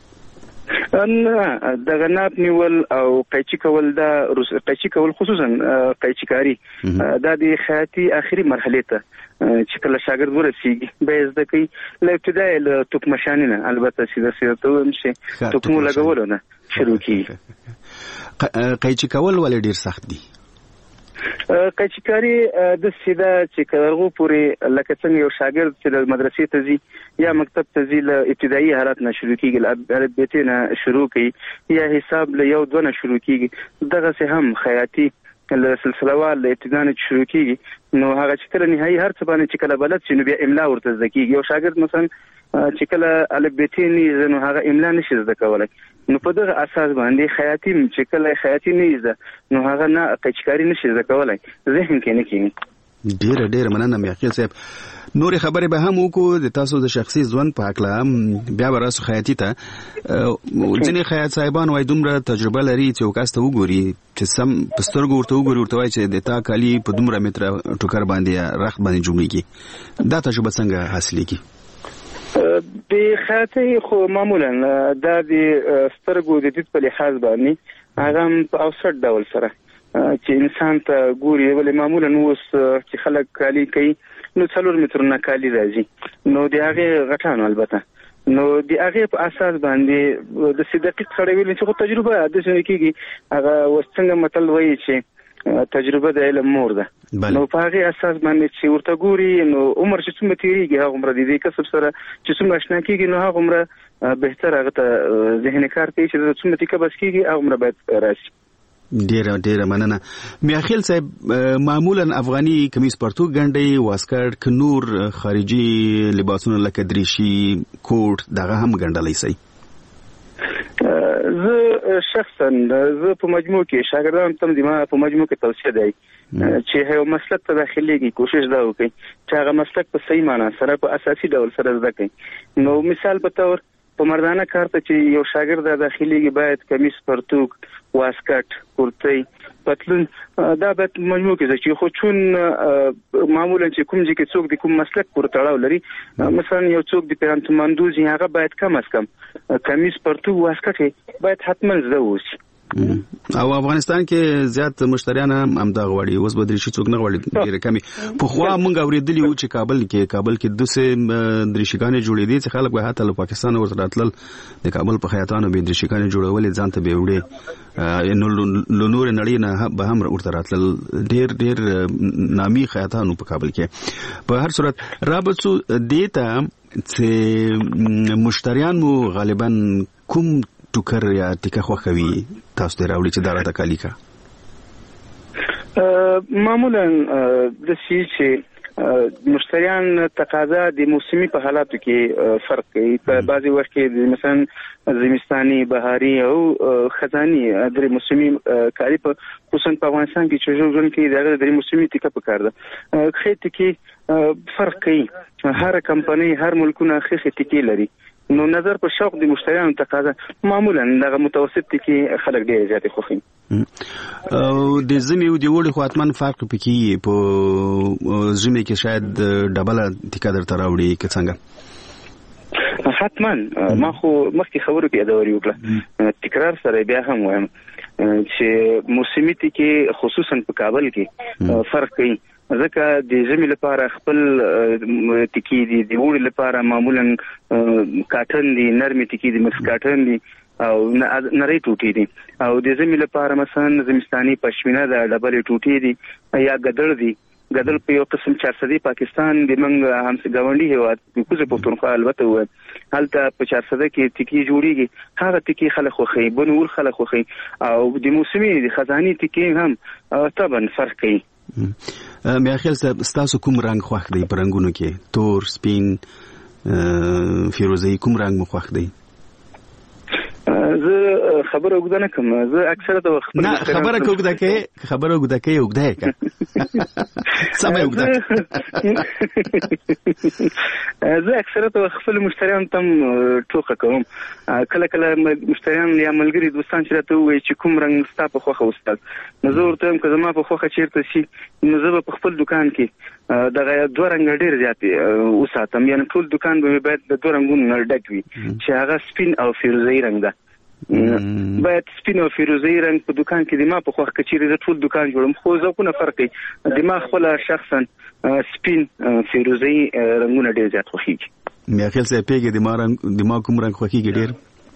نه د غناب نیول او قیچی کول دا قیچی کول خصوصا قیچی کاری دا د خیاطي اخري مرحله ته چې کله شاګرد ورسیږي به زده کوي له ابتدای له توک مشانینه البته سیده سیده ته هم شي توک مو لګول نه شروع کیږي. قیچی کول ولې ډیر سخت دي؟ قیچکاری د سیده چې کارغو پورې لکه څنګه یو شاګرد چې د مدرسې ته ځي یا مکتب ته ځي له ابتدایي حالت نه شروع کیږي البته نه شروع کوي یا حساب له یو دوه نه شروع کیږي دغه څه هم خیاطي له سلسله وال له ابتدا نه شروع کیږي نو هغه چې کله نهایي هر څه باندې چې کله بلد شي نو بیا املا ورته زده کیږي. یو شاګرد مثلا چې کله البته نه زنه هغه املا نشي زده کولای نو په دغه اساس باندې خیاطي چې کله خیاطي نه زده نو هغه نه قیچکاری نشي زده کولای ذهن کې نه کیږي. ډیر ډیر مننه میاخیل صاحب. نور خبرې به هم وکړو د تاسو د شخصي ژوند په اړه بیا به راسو خیاطي ته ځینې خیاط صاحبان وایي دومره تجربه لري چې وکاس ته وګوري چې سم په سترګو ورته وګوري ورته وایي چې د تا کالي په دومره متره ټوکر باندې رخت باندې جوړیږي دا تجربه څنګه حاصلېږي؟ د خیاطۍ خو معمولا دا د سترګو د دید په لحاظ باندې هغه په اوسط ډول سره چې انسان ته ګوري ولې معمولا اوس چې خلک کالي کوي نو څلور مترونه کالي راځي نو د هغه غټانو البته نو د هغه په اساس باندې د صدقیق سره ویل چې خو تجربه د څه کېږي هغه وسنګ متل وایي چې تجربه د علم مور ده نو په هغه اساس باندې چې ورته ګوري نو عمر چې څومره تیریږي هغه عمر د دې کسب سره چې څومره آشنا کېږي نو هغه عمر بهتر هغه ته ذهن کار کوي چې څومره تکه بس کېږي هغه عمر باید راشي. ډیر ډیر مننه. میاخیل صاحب معمولا افغاني کمیس پرتو ګنډي واسکټ ک نور خارجي لباسونه لکه دریشي کوټ دغه هم ګنډلای شي؟ زه شخصا زه په مجموع کې شاګردان تم دي ما په مجموع کې توصيه دی چې یو مسلک ته داخليږي کوشش دا وکړي چې هغه مسلک په صحیح معنی سره په اساسي ډول سره زده کړي. نو مثال په تور په مردانه کار ته چې یو شاګرد داخليږي باید کمیس پرتوک واسکټ کورتۍ پتلون دا باید مجموع کې چې خو چون معمولا چې کوم چې څوک د کوم مسلک پر تړاو لري مثلا یو څوک د پیرانتو مندوزي هغه باید کم از کم کمیس پرتوک واسکټ باید حتما زده وسی. او افغانستان کې زیات مشتریان هم دا غواړي اوس به درشي څوک نه غواړي ډیره کمی په خو موږ اوریدلی و چې کابل کې کابل کې دوسه درشګانې جوړې دي چې خلک به هاته له پاکستان ورته راتلل د کابل په خیاطانو به درشګانې جوړولې ځان ته به وړي نو لونور نړۍ نه به هم ورته راتلل ډیر ډیر نامي خیاطانو په کابل کې. په هر صورت رابطو دیتا چې مشتریان مو غالبا کوم ټوکر یا ټیکه خوخوي تاسو ته راوړي چې دا راته کالی کا؟ معمولا د شي چې مشتریان تقاضا د موسمي په حالاتو کې فرق کوي. په بعضي وخت کې مثلا زمستاني بهاري او خزاني د موسمي کاری په خصوصا په افغانستان کې چې ژوند کې دغه د موسمي ټیکه په کار ده خېټه کې فرق کوي. هر کمپنۍ هر ملکونه خېټه ټیکې لري نو نظر په شوق د مشتریانو تقاضا معمولا دغه متوسط کې خلک ډیر زیات خوښي. او د زمي او د وړي خو اتمن فرق پکې په زمي کې شاید ډبل ټیکا درته راوړي که څنګه؟ حتما ما خو مخکې خبرو کې ادوري وکړه تکرار سره بیا هم وایم چې موسمي ټیکې خصوصا په کابل کې فرق کوي ځکه د زمي لپاره خپل ټکی دي د وړي لپاره معمولا کاټن دي نرمي ټکی دي مکس کاټن دي او نری ټوټي دي او د زمي لپاره مثلا زمستاني پښمینه د ډبل ټوټي دي یا ګدړ دي ګدل په یو قسم چارسدي پاکستان د منګ همس گاونډي هوا د کوزه پښتونخوا البته و هلته په چارسده کې ټکی جوړیږي هغه ټکی خلک خوخي بنور خلک خوخي او د موسمي د خزاني ټکی هم طبعا فرق کوي. میاخیل ستاسو کوم رنگ خوښ دی په رنگونو کې؟ تور، سپین، فیروزه‌ای کوم رنگ مو خوښ دی؟ زه خبره وګدا نه کوم زه اکثره د وخت نه خبره کوګدا کې خبره وګدا کې وګدا کې سمه وګدا زه اکثره د خپل مشتریان تم ټوکه کوم کله کله مشتریان یا ملګری دوستان چې راته وایي چې کوم رنگ ستا په خوخه وستل نو زه ورته هم که زما په خوخه چیرته شي نو زه په خپل دکان کې دغه دوه رنګ ډیر زیات وساتم یعنی ټول دکان به باید د دوه رنګونو ډک وي چې هغه سپین او فیروزي رنګ ده باید سپین او فیروزي رنګ په دکان کې د ما په خوخه کچېره د ټول دکان جوړم خو ځکه نه فرق دی د ما خپل شخصا سپین فیروزي رنگونه ډیر زیات خوښیږي مې خپل څه پیګه د ما رنګ د ما کوم رنګ خوښیږي ډیر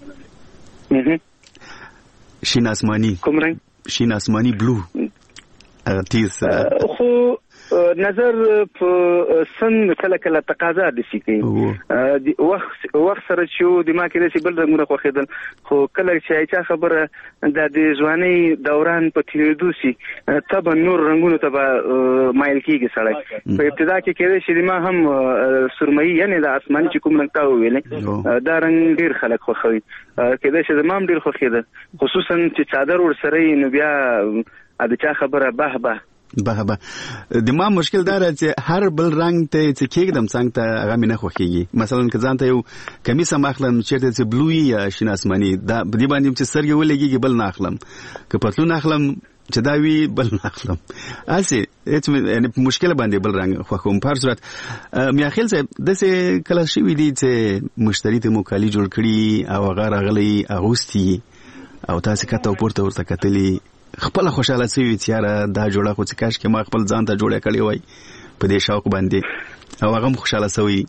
شین آسمانی کوم رنګ شین آسمانی بلو تیز خو نظر په سن کله کله تقاضا د شي کوي وخت وخت سره چې د ما کې رسي بل رنګونه خوښیدل خو کله چې چا خبره د د ځواني دوران په تیریدو شي تب نور رنگونو ته مایل کیږي سړی په ابتدا کې کېږي چې ما هم سرمایي یعنی د آسماني چې کوم رنګ تا ویلې دا رنګ ډیر خلک خوښوي کېږي چې زمام ډیر خوښیدل خصوصا چې څادر ور سره نو بیا د چا خبره به به به به د ما مشکل دا چې هر بل رنگ ته چې کېږدم څنګه ته هغه مې نه خوښیږي مثلا که ځان ته یو کمیس هم اخلم چېرته چې بلوي یا شین آسماني دا دې باندې چې سترګې ولګېږي بل نه اخلم که پتلون اخلم چې دا وي بل نه اخلم هسې هېڅ یعنې په مشکله باندې بل رنګ خوښوم په هر صورت میاخیل صاحب داسې کله شوي دي چې مشتري ته مو کالي جوړ کړي او هغه راغلی اغوستي او تاسې کته پورته ورته کتلي خپل خوشاله سوي چې یاره دا جوړه خو چې کاش کې ما خپل ځان ته جوړه کړی وای په دې شوق باندې او هغه خوشاله سوي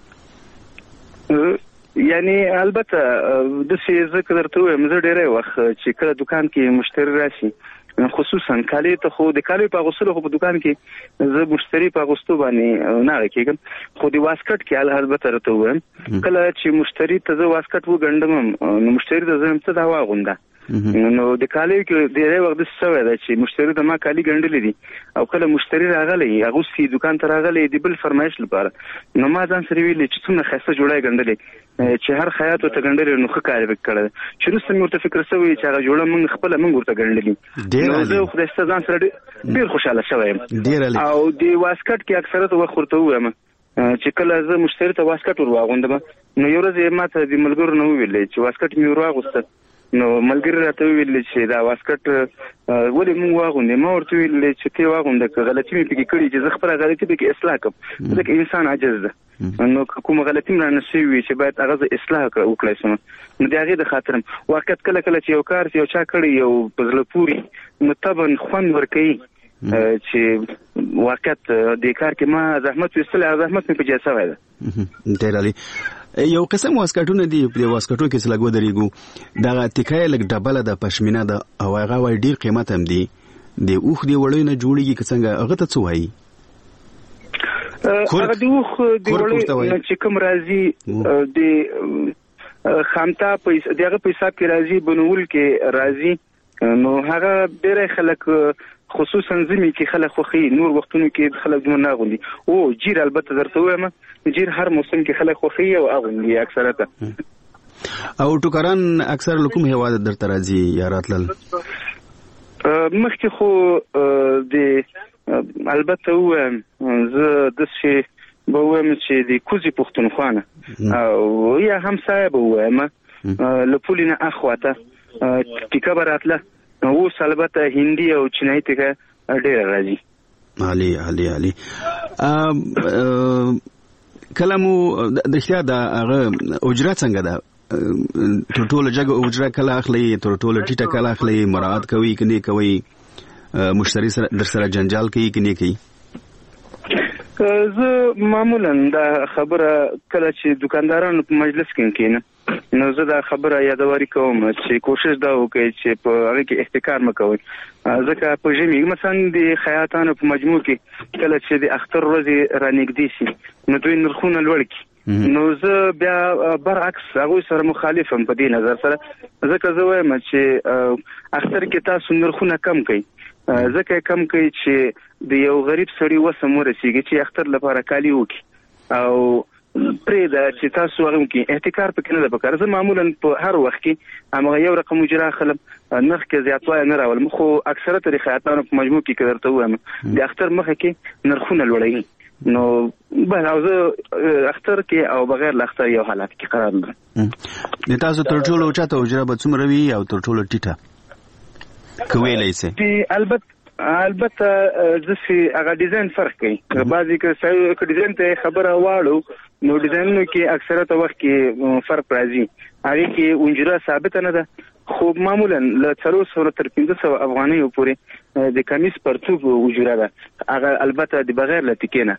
یعنی البته د څه ذکر درته وایم زه ډېرې وخت چې کله دکان کې مشتری راشي خصوصا کالي ته خو د کالي په غوسلو خو په دکان کې زه مشتری په غوستو باندې نه کېږم خو د واسکټ کې البته درته وایم کله چې مشتری ته زه واسکټ وګڼم نو مشتری ته زه څه دا واغونده نو د کالي کې د یو وخت څه وای دا چې مشتری د ما کالي ګڼلې دي او کله مشتری راغلی هغه سي دکان ته راغلی دی بل فرمایش لپاره نو ما ځان سره ویلې چې څومره خسته جوړای ګڼلې چې هر خیاط ته ګڼلې نو ښه کار وکړه چې روسته مې ورته فکر سوي چې هغه جوړه موږ خپل موږ ورته ګڼلې نو زه خو د ځان سره ډیر خوشاله شوم او د واسکټ کې اکثره وخت ورته وایم چې کله زه مشتری ته واسکټ ور واغوندم نو یو ورځ ما ته د ملګرو نو ویلې چې واسکټ مې ور واغوسته نو ملګری راته ویل چې دا واسکټ ولې موږ واغوندې ما ورته ویل چې ته واغونده که غلطي مې پکې کړې چې زه خپل غلطي پکې اصلاح کړم ځکه انسان عاجز ده نو کوم غلطي مې نه شوي چې باید هغه اصلاح وکړای شم نو د هغې د خاطر وخت کله کله چې یو کار یو چا کړی یو په زړه پورې نو طبعا خوند ورکوي چې وخت د کار کې ما زحمت وستل زحمت مې په جاسه وای ده ډېر علي یو قسم واسکټونه دي په واسکټو کې څه لګو درېګو دا ټیکای لګ ډبل د پښمینه د او هغه وای ډیر قیمت هم دي د اوخ دی وړې نه جوړیږي که څنګه هغه ته څه وایي هغه د اوخ دی وړې چې کوم راځي د خامتا پیسې دغه پیسې کې راځي بنول کې راځي نو هغه ډېر خلک خصوصا زمي کې خلک خوخي نور وختونو کې خلک دونه نه غوندي او جیر البته درته وایم جیر هر موسم کې خلک خوخي او اغوندي اکثره او ټوکران اکثر لکم هوا درته راځي یا راتلل مخکې خو د البته وایم زه د شي به وایم چې د کوزي پښتونخوا او یا همسایه به وایم لپولینه اخواته ټیکا براتله نو البته هندي او چینایي ته ډېر راځي علي علي علي کلمو د اختیار د هغه اجرت څنګه ده ټوټول جګ اجرت کله اخلي ټوټول ټیټه کله اخلي مراعات کوي کني کوي مشتری سره در سره جنجال کوي کني کوي زه معمولا دا خبره کله چې دکاندارانو په مجلس کې کېنه نو زه دا خبره یادواري کوم چې کوشش دا وکړي چې په هغه کې احتکار مکوي ځکه په ژمي مثلا د خیاطانو په مجموع کې کله چې د اختر ورځې رانږدې شي نو دوی نرخونه لوړ کړي نو زه بیا برعکس هغه سره مخالفم په دې نظر سره ځکه زه وایم چې اختر کې تاسو نرخونه کم کړئ ځکه کم کوي چې د یو غریب سړي وسم ورسیږي چې اختر لپاره کالی وکړي او پرې دا چې تاسو هغه کې احتکار پکې نه ده پکار. زه معمولا په هر وخت کې هغه یو رقم اجرا خلم نرخ کې زیاتوالی نه راول، خو اکثره طریقاتانو په مجموع کې کړته وایم د اختر مخه کې نرخونه لوړوي، نو بل او زه اختر کې او بغیر اختر یو حالت کې قرار لرم. د تاسو تر ټولو چاته اجرا به څومره وي او تر ټولو ټیټه کویلای سي؟ البته البته د سي هغه ډیزاین فرق کوي. بعضی کې ډیزاین ته خبره واړو نو ډیزاینونو کې اکثره وخت کې فرق راځي، هغه کې اجرا ثابت نه ده، خو معمولا له څلور سوه تر پنځه سوه افغانۍ پورې د کمیس پرتوب اجرا ده، هغه البته د بغیر له تکینه.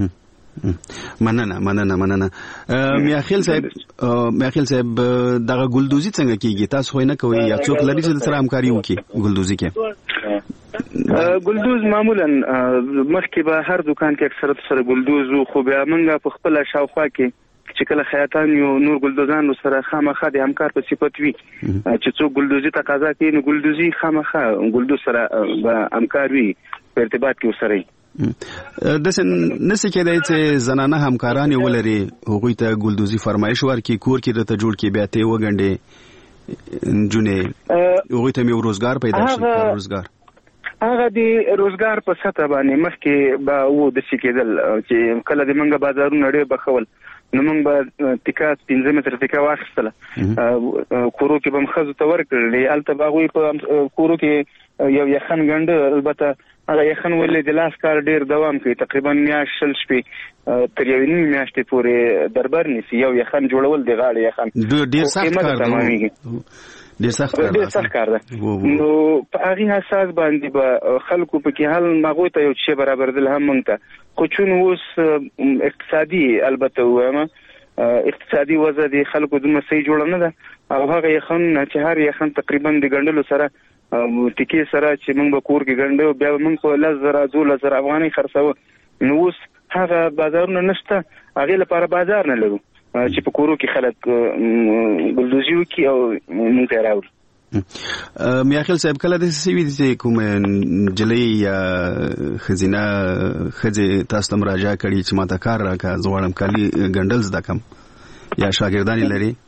مننه مننه مننه. میاخیل صاحب میاخیل صاحب دغه ګلدوزي څنګه کیږي؟ تاسو خو نه کوي یا څوک لري چې سره همکاري وکړي ګلدوزي کې؟ ګلدوز معمولا مخکې به هر دکان کې اکثرت سره ګلدوز، خو بیا موږ په خپل شاوخوا کې چې کله خیاطان یو نور ګلدوزان سره خامخا د همکار په صفت وي چې څوک ګلدوزي تقاضا کوي نو ګلدوزي خامخا ګلدوز سره به همکار وي په ارتباط کې وسره. د نسې کېدای چې زنانه همکاران ولري هغوی ته ګلدوزي فرمایش ورکړي، کور کې درته جوړ کړي، بیا ته وګڼډې نجونې هغوی ته مې روزګار پیدا شي. روزګار هغه د روزګار په سطح باندې مخکې به و د شي کېدل چې کله د منګه بازارونه ډېر بخول نو موږ به تکات پنځه متره تکا واخیستله، کورو کې به مخزو ته ورکړلې، هلته به هغوی په کورو کې یو یخن ګنډه، البته هغه یخن ولې د لاس کار ډېر دوام کوي، تقریبا میاشت شل شپې تر یوې نیمې میاشتې پورې دربر نیسي یو یخن جوړول د غاړې یخن ډېر سخت کار دی، ډېر سخت کار ډېر سخت کار دی. نو په هغې اساس باندې به خلکو پکې حل هغوی ته یو شی برابردل هم موږ ته، خو چون اوس اقتصادي البته وایم اقتصادي وضع د خلکو دومره صحیح جوړه نه ده او هغه یخن چې هر یخن تقریبا د ګنډلو سره ټیکې سره چې موږ به کور کې ګنډو بیا به موږ په لس زره دولس زره افغانۍ خرڅوو، نو اوس هغه بازارونه نشته، هغې لپاره بازار نه لرو چې په کورو کې خلک ګلدوزي وکړي او موږ ته راوړي. میاخیل صاحب کله داسې شوي دي چې کوم نجلۍ یا ښځینه ښځې تاسو ته مراجعه کړي چې ماته کار راکړه، زه غواړم کالي ګنډل زده کړم، یا شاګردان یې لري؟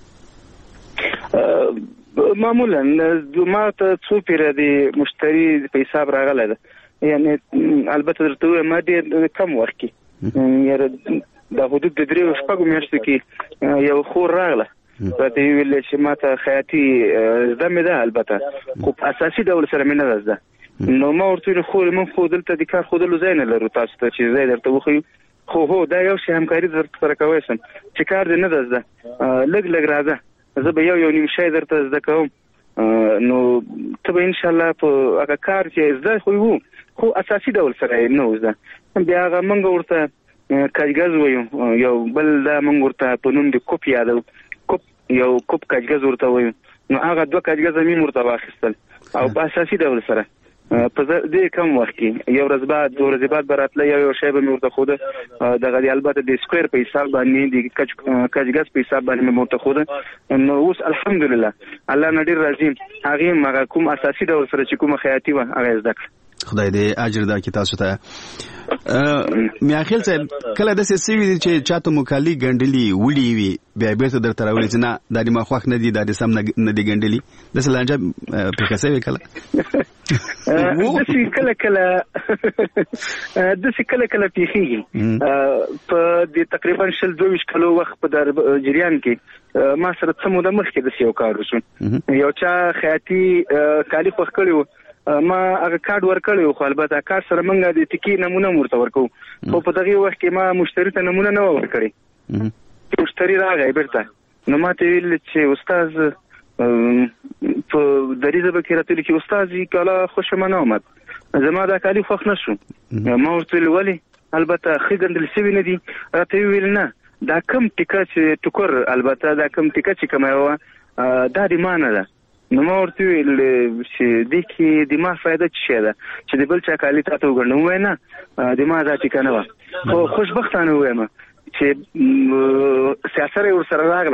معمولا ما ته څو پیره د مشتری په حساب راغلی ده، یعنې البته درته ووایم ما ډېر کم وخت کې د حدود د درېو شپږو میاشتو کې یو خور راغله راته یې ویل چې ما ته خیاطي زده مې ده، البته خو په اساسي ډول سره مې نه ده زده. نو ما ورته ویل خورې موږ خو دلته د کار ښودلو ځای نه لرو تاسو ته چې ځای درته وښیو، خو هو دا یو شی همکاري درته سره کوی شم چې کار دې نه ده زده، لږ لږ راځه زه به یو یو نیم شی درته زده کوم، نو ته به انشاءالله په هغه کار چې زده خو وو خو اساسي ډول سره یې نه و زده. بیا هغه موږ ورته کاجګز وایو، یو بل دا موږ ورته په نوم د کوپ یادو، کوپ یو کوپ کاجګز ورته وایو، نو هغه دوه کاجګزه مې ورته واخیستل او په اساسي ډول سره په دې کم وخت کې یو ورځ بعد دوه ورځې بعد به راتله یو یو شی به مې ورته ښوده، دغه د البته د سکویر په حساب باندې د کاجګز په حساب باندې مې ورته ښوده. نو اوس الحمدلله الله نه ډېر راضي، هغې هغه کوم اساسي ډول سره چې کومه خیاطي وه هغه زده کړه. خدای دې اجر درکړي تاسو ته. میاخیل صاحب کله داسې شوي دي چې چاته مو کالي ګنډلي وړي وي بیا بیرته درته راوړي چې نه دا دې ما خوښ نه دي، دا دې سم نه دي ګنډلي، داسې لانجه پېښه شوې کله؟ داسې کله کله داسې کله کله پېښېږي. په د تقریبا شل دوه ویشت کلو وخت په جریان کې ما سره څه موده مخکې داسې یو کار وشو، یو چا خیاطي کالي خوښ کړي وو، ما هغه کارت ورکړی خو البته کارت سره موږ د ټیکې نمونه ورته ورکوو، خو په دغې وخت کې ما مشتري ته نمونه نه وه ورکړې. مشتري راغی بیرته، نو ما ته ویل چې استاد په دري ژبه کې راته ویل چې استاد کاله خوښه نه آمد، زما دا کالي خوښ نه شو. ما ورته ویل ولې؟ البته ښه ګنډل شوي نه دي. راته ویل نه دا کم ټیکه چې ټوکر البته دا کم ټیکه چې کومه وه دا د ما نه ده. نو ما ورته ویل چې دې کې د ما فایده څه شی ده چې د بل چا کالي تا ته وګنډم، ووایه نه د ما دا ټیکه نه وه. خو خوشبختانه ووایم چې سیاسره یې ورسره راغله،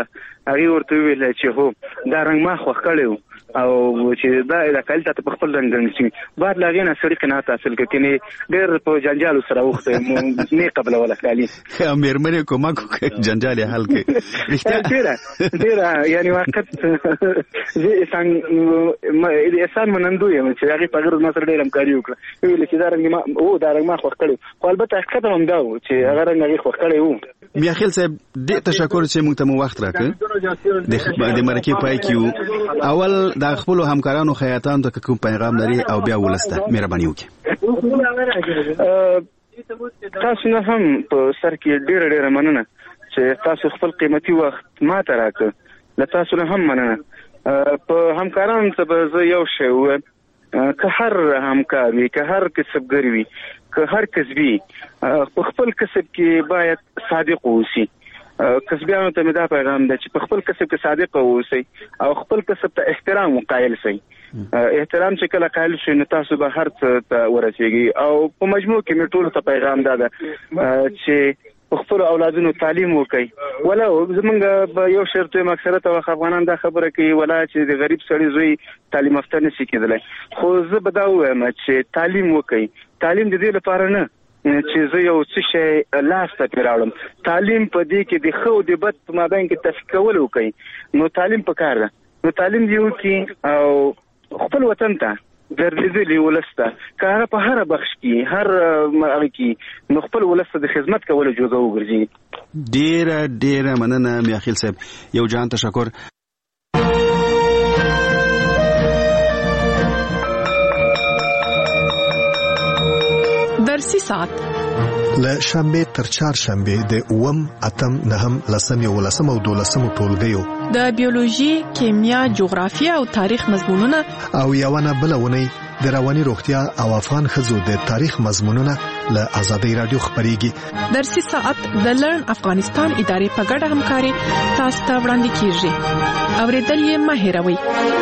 هغه ورته ویل چې هو دا رنگ ما خو کړو او چې دا د کالته په خپل رنگ رنګ بعد لاغې نه سړی قناعت حاصل کړي ډېر په جنجال سره وخته نه قبل ولا کالي مېرمنې کومه کو جنجال حل کړي رښتیا ډېر ډېر یعنی وخت زه انسان انسان منندو یم چې هغه په غیر ما سره ډېر همکاري وکړه ویل چې دا رنگ ما او دا رنگ ما خو کړو خو البته حقیقت هم دا و چې هغه رنگ هغه خو کړی و میاخیل صاحب ډېر تشکر چې موږ ته مو وخت راکړ د مرکې پای کیو اول د خپل همکارانو خیاطانو ته کوم پیغام لري او بیا ولسته مهرباني وکړئ تاسو نه هم په سر کې ډېر ډېر مننه چې تاسو خپل قیمتي وخت ما ته راکړ له تاسو نه هم مننه په همکارانو ته زه یو شی وایم که هر همکار وي که هر کسبګر وي که هر کسبي په خپل کسب کې باید صادق اوسي کسبیانو ته مې دا پیغام دی چې په خپل کسب کې صادق اوسئ او خپل کسب ته احترام وقایل شئ احترام چې کله قایل شئ نو تاسو به هر څه ته ورسیږئ او په مجموع کې مې ټول ته پیغام دا ده چې خپل اولادونو تعلیم وکړي ولا زمونږ به یو شرط یې اکثره وخت افغانان دا خبره کوي ولا چې د غریب سړي زوی تعلیم یافته نشي کېدلی خو زه به دا وایم چې تعلیم وکړي تعلیم د دې لپاره نه چې زه یو څه شی لاس ته پیراړم تعلیم په دې کې د خو د بد په مابین کې تفکیک وکړي نو تعلیم پکار ده نو تعلیم دی وکړي او خپل وطن ته ګرځېدلی ولسته که په هر بخش کې هر هغه کې نو خپل ولسته د خدمت کولو جوګه وګرځي ډېره ډېره مننه میاخیل صاحب یو جان تشکر درسي ساعت له شنبه تر چهارشنبه د اووم اتم نهم لسم یو لسم او دولسم ټولګیو د بیولوژي کیمیا جغرافیه او تاریخ مضمونونه او یوونه بلونه د رواني روغتیا او افغان خزو د تاریخ مضمونونه له آزادۍ رادیو خبريږي درسي ساعت د لرن افغانستان ادارې په ګډه همکاري تاسو ته وړاندې کیږي اوریدل یې مه هېروئ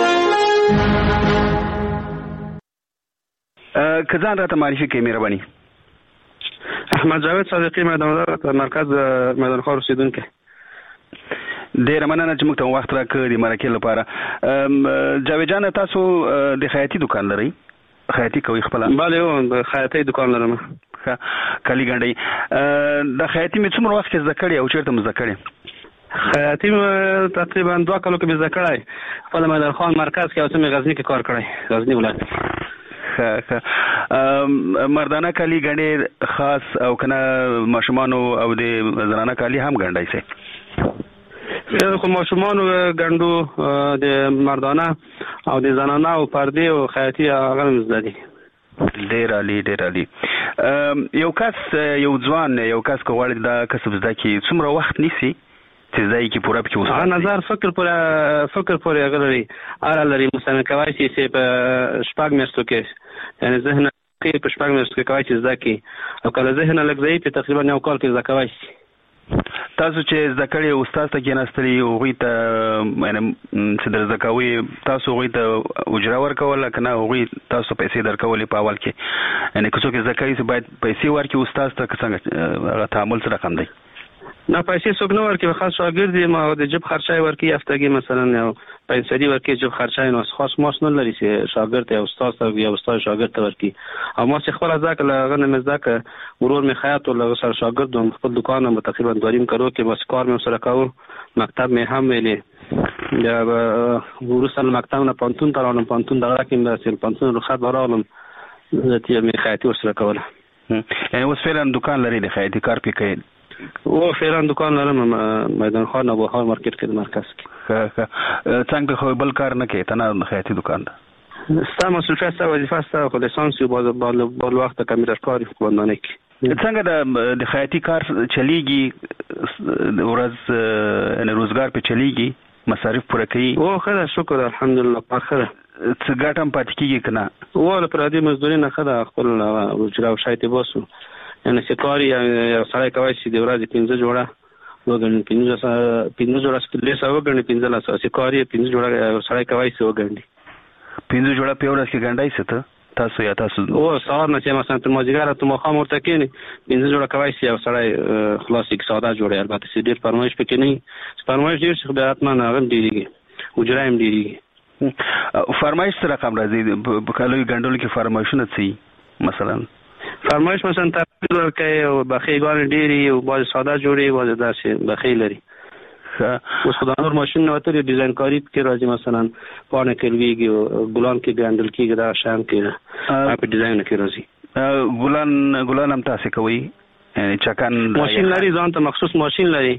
کزان راته معرفي کوي مهرباني احمد جاوید صادقی میدان مرکز میدان خار اوسیدونکو ډیر مننه چې موږ ته وخت راکړی د مرکې لپاره جاوید جان تاسو د خیاطي دکان لرئ خیاطي کوي خپل بله خیاطي دکان لرم کلی ګنډي د خیاطي مې څومره وخت کې زده کړی او چیرته مې زده کړی خیاطي تقریبا دوه کالو کې مې زده کړی خپل میدان خان مرکز کې او څه مې غزني کې کار کړی غزني ولایت مردانه کالی ګنډي خاص او کنه ماشومانو او د زنانه کالی هم ګنډای شي خو ماشومانو ګنډو د مردانه او د زنانه او پردي او خیاطي هغه زده دي ډیر علی ډیر علی یو کس یو ځوان یو کس کوړ دا کسب زده کی څومره وخت نیسی چې ځای کې پوره پکې وسه نظر فکر پر فکر پر غلري اره لري مثلا کوي چې په شپږ میاشتو کې یعنی ذهن کې په شپږ میاشتو کې کوي چې ځکه او کله ذهن لګځي په تقریبا یو کال کې ځکوي تاسو چې ذکرې استاد ته کېناستلی او غوي ته یعنی چې در زکوي تاسو غوي ته اجره ورکول کنه غوي تاسو پیسې درکولې په اول کې یعنی که څوک زکوي چې باید پیسې ورکړي استاد ته څنګه تعامل سره کوم دی نه پیسې څوک نه ورکړي خاص شاګرد دی ما د جب خرچای ورکړي هفتګي مثلا یو پیسې ورکړي جب خرچای نو خاص ماس نه لري چې شاګرد ته استاد ته یا استاد شاګرد ته ورکړي او ما څه خپل ځکه لغه نه مزدک ورور می خیاط ول سره شاګرد هم خپل دکان هم تقریبا دویم کړو کې بس کار مې سره کاوه مکتب مې هم ویلې یا ورسره مکتب نه پانتون ترانم پانتون دغه کې مې سیل پانتون رخصت ورالم چې مې خیاطي ورسره کوله یعنی اوس فعلا دکان لري د خیاطي کار پې کوي او فعلا دکان لرم میدان خان ابو بهار مارکیټ کې د مرکز کې څنګه خو بل کار نه کوي تنه خیاطي دکان ده ستا مسؤلیت ستا وظیفه ستا خو لیسانس یو باز بل وخت کمپیوټر کار وندانه کې څنګه د خیاطي کار چلیږي ورځ ان روزګار په چلیږي مصارف پوره کوي او خدا شکر الحمدلله په خره څه ګټم پاتې کیږي کنه او پر دې مزدوري نه خدا خپل روزګار او شایته باسو یعنی سکاری یا سړی کوي چې د ورځې پنځه جوړه وګڼي پنځه پنځه جوړه سپلیس وګڼي پنځه لاس سکاری پنځه جوړه سړی کوي چې وګڼي پنځه جوړه په ورځ کې ګڼډای ست تاسو یا تاسو او سهار نه چې مثلا تر مازیګر ته مخام ورته کېنی پنځه جوړه کوي چې یو سړی خلاص یک ساده جوړي البته چې ډیر فرمایش پکې نه فرمایش ډیر څه به حتما هغه ډیریږي حجره هم ډیریږي فرمایش سره کوم راځي په کالوي ګندل کې فرمایشونه سي مثلا فرمایش مثلا تر کې او بخیګان ډیری او باز ساده جوړي باز داسې بخی لري اوس خدای نور ماشین نو ته ډیزاین کاری کې راځي مثلا پانه کلویږي او ګلان کې ګندل کېږي دا شام کې په ډیزاین کې راځي ګلان ګلان هم تاسو کوي چکان ماشین لري ځان ته مخصوص ماشین لري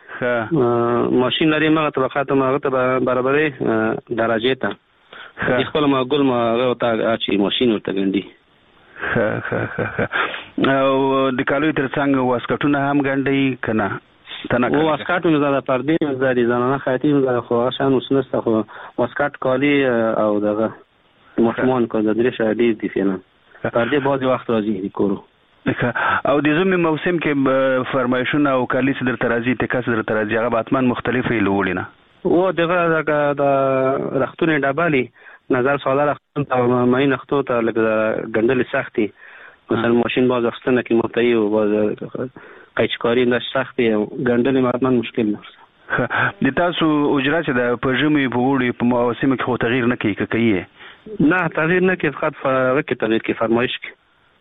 ها ماشین لري ما طبقات ما ته برابرې درجه ته خپل ما ګل ما غوته اچي ماشین ورته ګندي ها ها ها او د کالوي ترڅنګ واسکټونه هم ګندي کنه او واسکټ نو زړه پردې زړه زنانه خاطی زړه خو شان وسنسته خو واسکټ کالی او دغه مسلمان کو د درې شادي دي فینه پردې بعضی وخت راځي کورو او د زمي موسم کې فرمایشونه او کالی صدر ترازی تکاس صدر ترازی هغه باتمان مختلفه لولینه او دغه د رختونه ډبالي نظر سوال رختون ته مې نختو ته لګ ګندل سختي مثلا ماشین باز اخستنه کې متای او باز قیچکاری نه سختي او ګندل ماتمن مشکل نه د تاسو اجرا چې د پرجمي په وړي په مواسم کې خو تغییر نه کوي کوي نه تغییر نه کوي فقط فرق تغییر کې فرمایش کې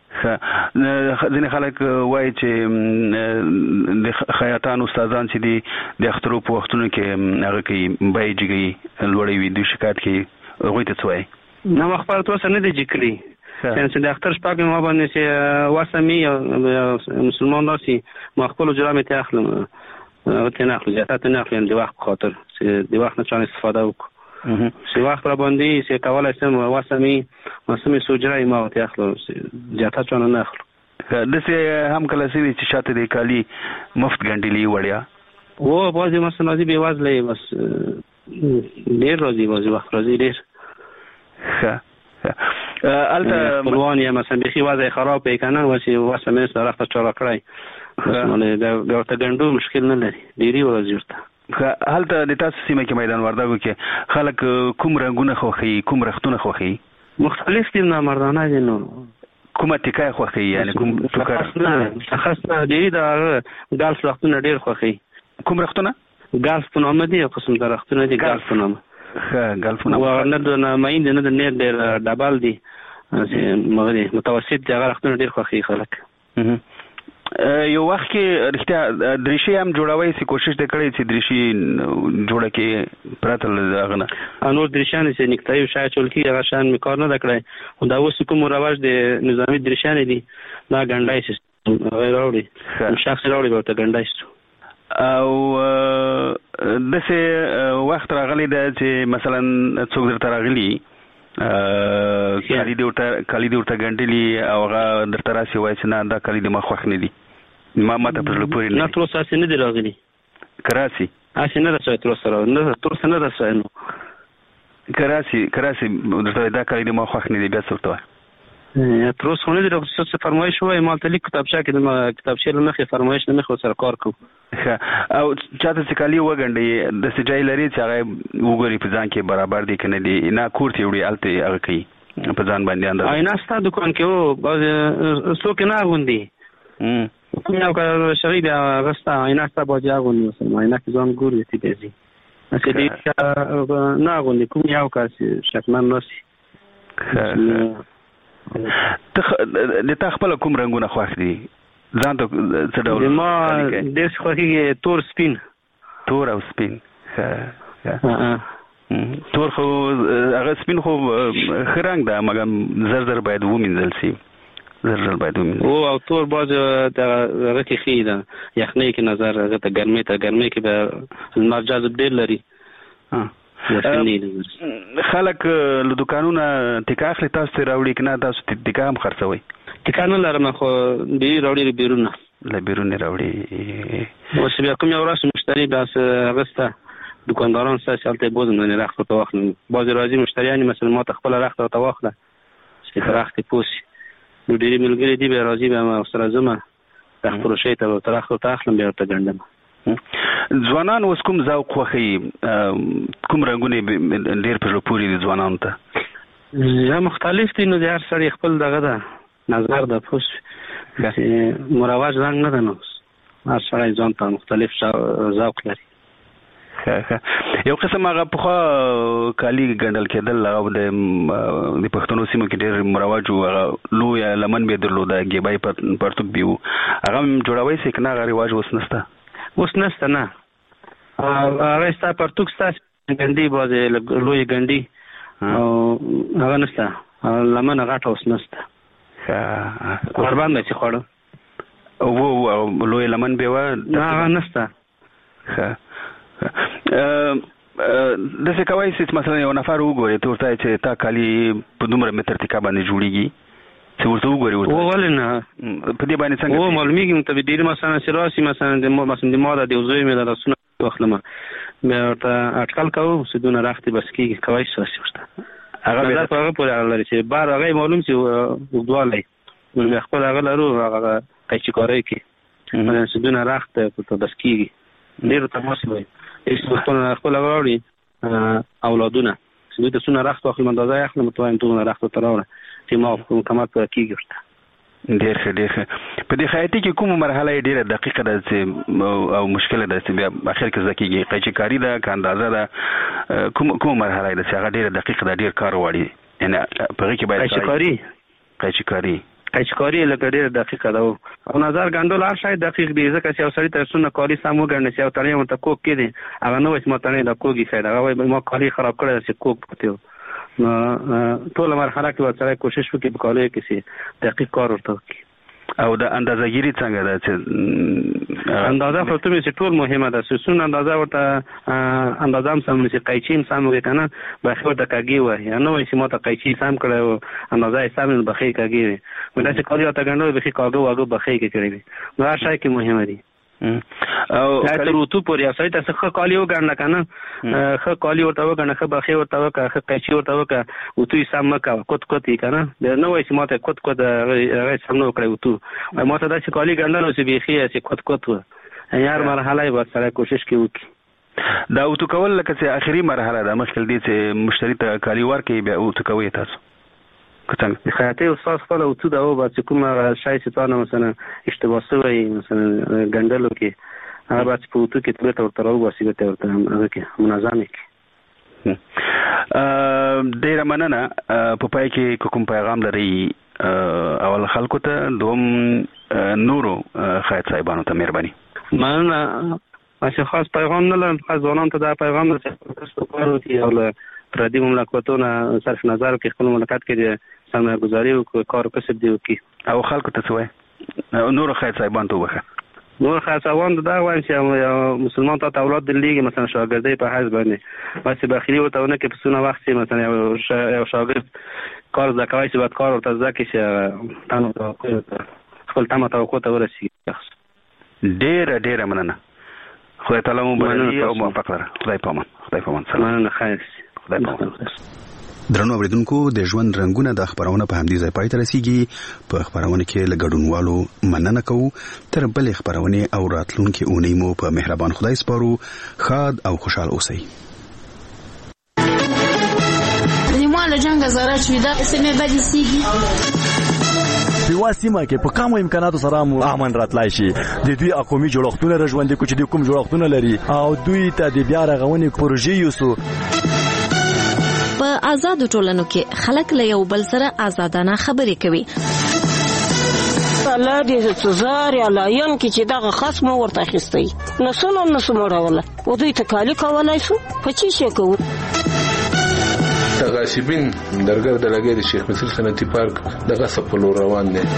ځینې خلک وایي چې د خیاطان استادان چې دي د اخترو په وختونو کې هغه کوي بای جګي لوړې وي د شکایت کې هغوی ته څه وایي نه مخبر تو سره نه دی جکلی چې د اختر شپږ ما باندې چې واسمي مسلمان راسي ما خپل جرامه ته اخلم او ته نه اخلم ځکه ته نه اخلم د وخت خاطر چې د وخت نه چانه استفاده وکړو چې وخت را باندې چې کولای شم واسمي مسمي سوجرای ما ته اخلم ځکه چانه نه اخلم د سه هم کله سوي چې شاته د کالی مفت ګندلی وړیا او بازي مثلا دې به وازلې بس ډیر راځي بازي وخت راځي ډیر ښه البته پروان یا مثلا بخي وضع خراب کنه واسي واسه مې سره راځه چاره کړای نو دا ورته ګندو مشکل نه لري ډيري ورځورته هلته د تاسو سیمه کې میدان وردګو کې خلک کوم رنگونه خوخي کوم رختونه خوخي مختلف دي نه مردانه دي نو کومه ټکای خوخي یعنی کوم ټکر خاص نه دي دا ګالف رختونه ډیر خوخي کوم رختونه ګالف په نوم دي قسم د رختونه دي ګالف په نوم ګالفونه و نه د ماین نه د نه ډیر ډبل دي چې مغري متوسط دغه رختونه ډیر خوخي خلک یو وخت کې رښتیا درشي هم جوړوي چې کوشش وکړي چې درشي جوړه کې پراتل غنه انور درشان چې نکتای شای چول کې هغه شان میکار نه کړای او دا اوس کوم رواج د نظامی درشان دي دا ګندای سیستم غیر اوري شخص راوړي ورته ګندای سیستم او دسه وخت راغلی دا چې مثلا څوک درته راغلی کالی دی ورته کالی دی ورته ګندلی او هغه درته راسي وایي چې نه دا کالی دی ما خوښ نه دي ما ماته پر لپاره نه تر اوسه نه دی راغلی کراسی اسی نه راځي تر اوسه نه تر اوسه نه راځي نو کراسی کراسی درته دا کالی دی ما خوښ نه دي بیا څه وایي تر اوسه نه دی راځي څه فرمایش وایي مال ته لیک کتابچه کې د کتابچې له مخې فرمایش نه مخې سره کار کوو او چاته چې کالی وګڼي د سجای لري چې هغه وګوري په ځان کې برابر دي کنه دي نه کور ته وړي الته هغه کوي په ځان باندې انداز آینه ستا دکان کې او باز څوک نه غوندي هم کوم یو کار شری بیا غستا آینه ستا باز غوندي مثلا آینه کې ځان ګوري چې بيزي اته دې نه غوندي کوم یو کار چې شکمن نوسي ته د تخپل کوم رنگونه خوښ دي ځان ته څه ډول ما د خوښي تور سپین تور او سپین ها تور خو هغه سپین خو خرنګ ده مګر زر زر باید ومنځل شي زر زر باید ومنځل او او تور باز د رکی خیده یخنی کې نظر هغه ته ګرمي ته ګرمي کې به لمر جذب ډیر لري ها خلک له دکانونو ټیکا اخلي تاسو ته راوړي کنه تاسو ټیکا هم خرڅوي ټیکا نه لرم خو دی راوړي بیرونه له بیرونه راوړي اوس بیا کوم یو راس مشتری داس غسته دکانداران ساسالته بوزن نه رخت ته واخلم باز راځي مشتریان مثلا ما ته خپل رخت ته واخله چې رخت پوسی نو ډیری ملګری دی به راځي به ما سره زما د خپل شی ته رخت ته اخلم بیا ته ګندم ځوانان اوس کوم ذوق خوښي کوم رنگونه ډیر په پوری دي ځوانان ته یا مختلف دي، نو د هر سړي خپل دغه ده نظر د پوس مروج رنګ نه ده، نو هر سړی ځان ته مختلف ذوق لري. یو قسم هغه پخوا کالي ګڼل کېدل او د د پښتنو سیمو کې ډېر مروج او لوی لمن به درلوده، ګیبای پرتګ بیو، هغه جوړوي چې کنه هغه رواج اوس نشته. اوس نشته نه، هغه ستا پرتګ ستا ګنډي بازه لوی ګنډي او هغه نشته، لمن غټه اوس نشته. قربان به چې خوړو او لوی لمن به و هغه نشته. د څه کوي چې مثلا یو نفر وګوري ته ورته چې تا کالي په دومره متر تکا باندې جوړیږي، چې ورته وګوري ورته ولې نه په دې باندې څنګه او معلومیږي ته ډیر مثلا سراسي مثلا د مو مثلا د ماده د وزوی مې د رسونه واخلم مې ورته اټکل کوم چې دونه راختي بس کیږي کوي سراسي ورته هغه به هغه پورې لري چې بار هغه معلوم چې وګدوالای نو خپل هغه لرو هغه قیچ کوي کی چې دونه راخت په بس کیږي ډیر تماس وي ایس خپل خپل غواړي اولادونه چې دوی ته څونه راخت واخلم اندازه اخلم متوایم ټول راخت تراوله چې ما کوم کمات کیږي ورته. ډیر ښه ډیر ښه. په دې خیاطي کې کومه مرحله ډیره دقیقه ده چې او مشکله ده چې بیا اخر کې ځکیږي قیچکاری ده که اندازه ده کوم کوم مرحله ده چې هغه ډیره دقیقه ده ډیر کار غواړي یعنی په هغې کې باید قیچکاری قیچکاری قیچکاری لکه ډیره دقیقه ده او نظر ګنډل هر شی دقیق دی ځکه چې یو سړي ته څونه کالي سم وګڼي چې یو تڼۍ ورته کوک کېدی هغه نه وایي چې ما تڼۍ دا کوږ ایښی ده هغه وایي ما کالي خراب کړی ده چې کوک پکې و. نو ټوله مرحله کې به سړی کوشش وکړي په کالیو کې چې دقیق کار ورته وکړي. او د اندازهګیري څنګه ده چې اندازه خو ته مې چې ټول مهمه ده چې څونه اندازه ورته اندازه هم سم چې قیچي هم سم وکړي که نه بخې ورته کږې وایي یا نه وایي چې ما ته قیچي سم کړی او اندازه یې سم نو بخې کږې وي نو داسې کالي ورته ګنډل بخې کاږه واږه بخې کې کړی وي نو هر شی کې مهمه دي. او تر اوتو پورې یو سړی ته ښه کالي وګڼله که نه ښه کالي ورته وګڼه ښه بخې ورته وکړه ښه قیچي ورته وکړه اوتو یې سم مه کوه کت کت یې که نه نه وایي چې ما ته کت کت هغه سم نه وکړی اوتو وایي ما ته داسې کالي ګڼل چې بیخي چې کت کت وه هر مرحله یې باید سړی کوشش کې وکړي. دا اوتو کول لکه چې آخري مرحله ده مخکې دې چې مشتري ته کالي ورکړي بیا اوتو کوئ تاسو څنګه خیاطي استاد خپل اوتو ده او بعد چې کوم شی چې تا نه مثلا اشتباه شوی مثلا ګنډلو کې هغه بعد په اوتو کې ته ورته راوباسي به ته ورته هغه کې منظم کړي. ډېره مننه. په پای کې کوم پیغام لري اول خلکو ته دوم نورو خیاط صاحبانو ته مهرباني؟ مننه. چې خاص پیغام نه لرم خاص ځوانانو ته دا پیغام ده چې تاسو کار وکړي او له پردي مملکتونو صرف نظر وکړي خپل مملکت کې د سرمایه‌ګذاري وکړي کار کسب دی وکړي. او خلکو ته څه وایي نورو خیاط صاحبانو ته وبخښه؟ نور خیاط صاحبانو ته دا وایم چې یو مسلمان ته اولاد درلېږي مثلا شاګردۍ په حیث باندې بس بخیلي ورته ونه کړي په څونه وخت چې مثلا یو شاګرد کار زده کوي چې باید کار ورته زده کړي چې خپل تمه توقع ته ورسېږي. ډېره ډېره مننه. خدای تعالی مو برکت او موفق لره. خدای پامان. خدای پامان. مننه. خیر. خدای پامان. درنو اوریدونکو د ژوند رنگونه د خبرونه په همدې ځای پای ته رسیږي. په خبرونه کې له ګډونوالو مننه کوو. تر بلې خبرونه او راتلونکي اونۍ مو په مهربان خدای سپارو. ښاد او خوشحال اوسئ. نیمه له جنګ زاره چې دا سمې بدې سیږي په واسمه کې په کومو امکاناتو سره مو امن راتلای شي د دوی اقومي جوړښتونه رژوندې کوي چې د کوم جوړښتونه لري او دوی ته د بیا رغونې پروژې یوسو. په آزاد ټولنو کې خلک له یو بل سره آزادانه خبرې کوي. الله دې سزار یا لایم کې چې دغه خصم ورته اخیستی نو څنګه نو سموروله او دوی ته کالی کولای شو په چی شي کوو. تغاشبین درګر د لګي د شیخ مصر صنعتي پارک دغه سپلو روان دي.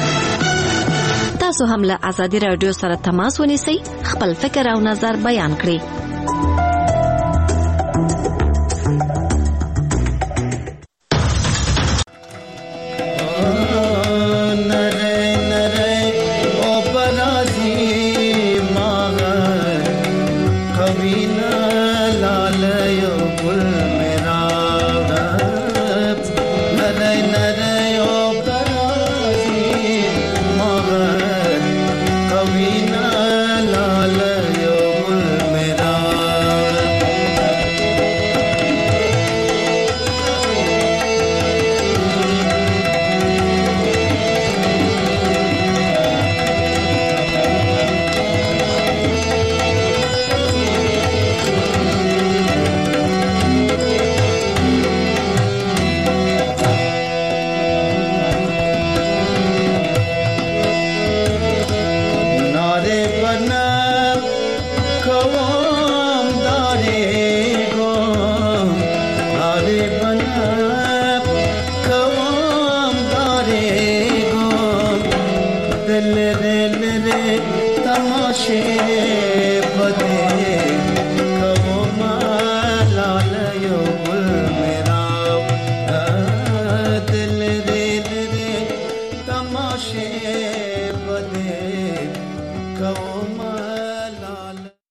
تاسو هم له آزادي رادیو سره تماس ونیسئ خپل فکر او نظر بیان کړئ. نره نره او پرازي ما قوي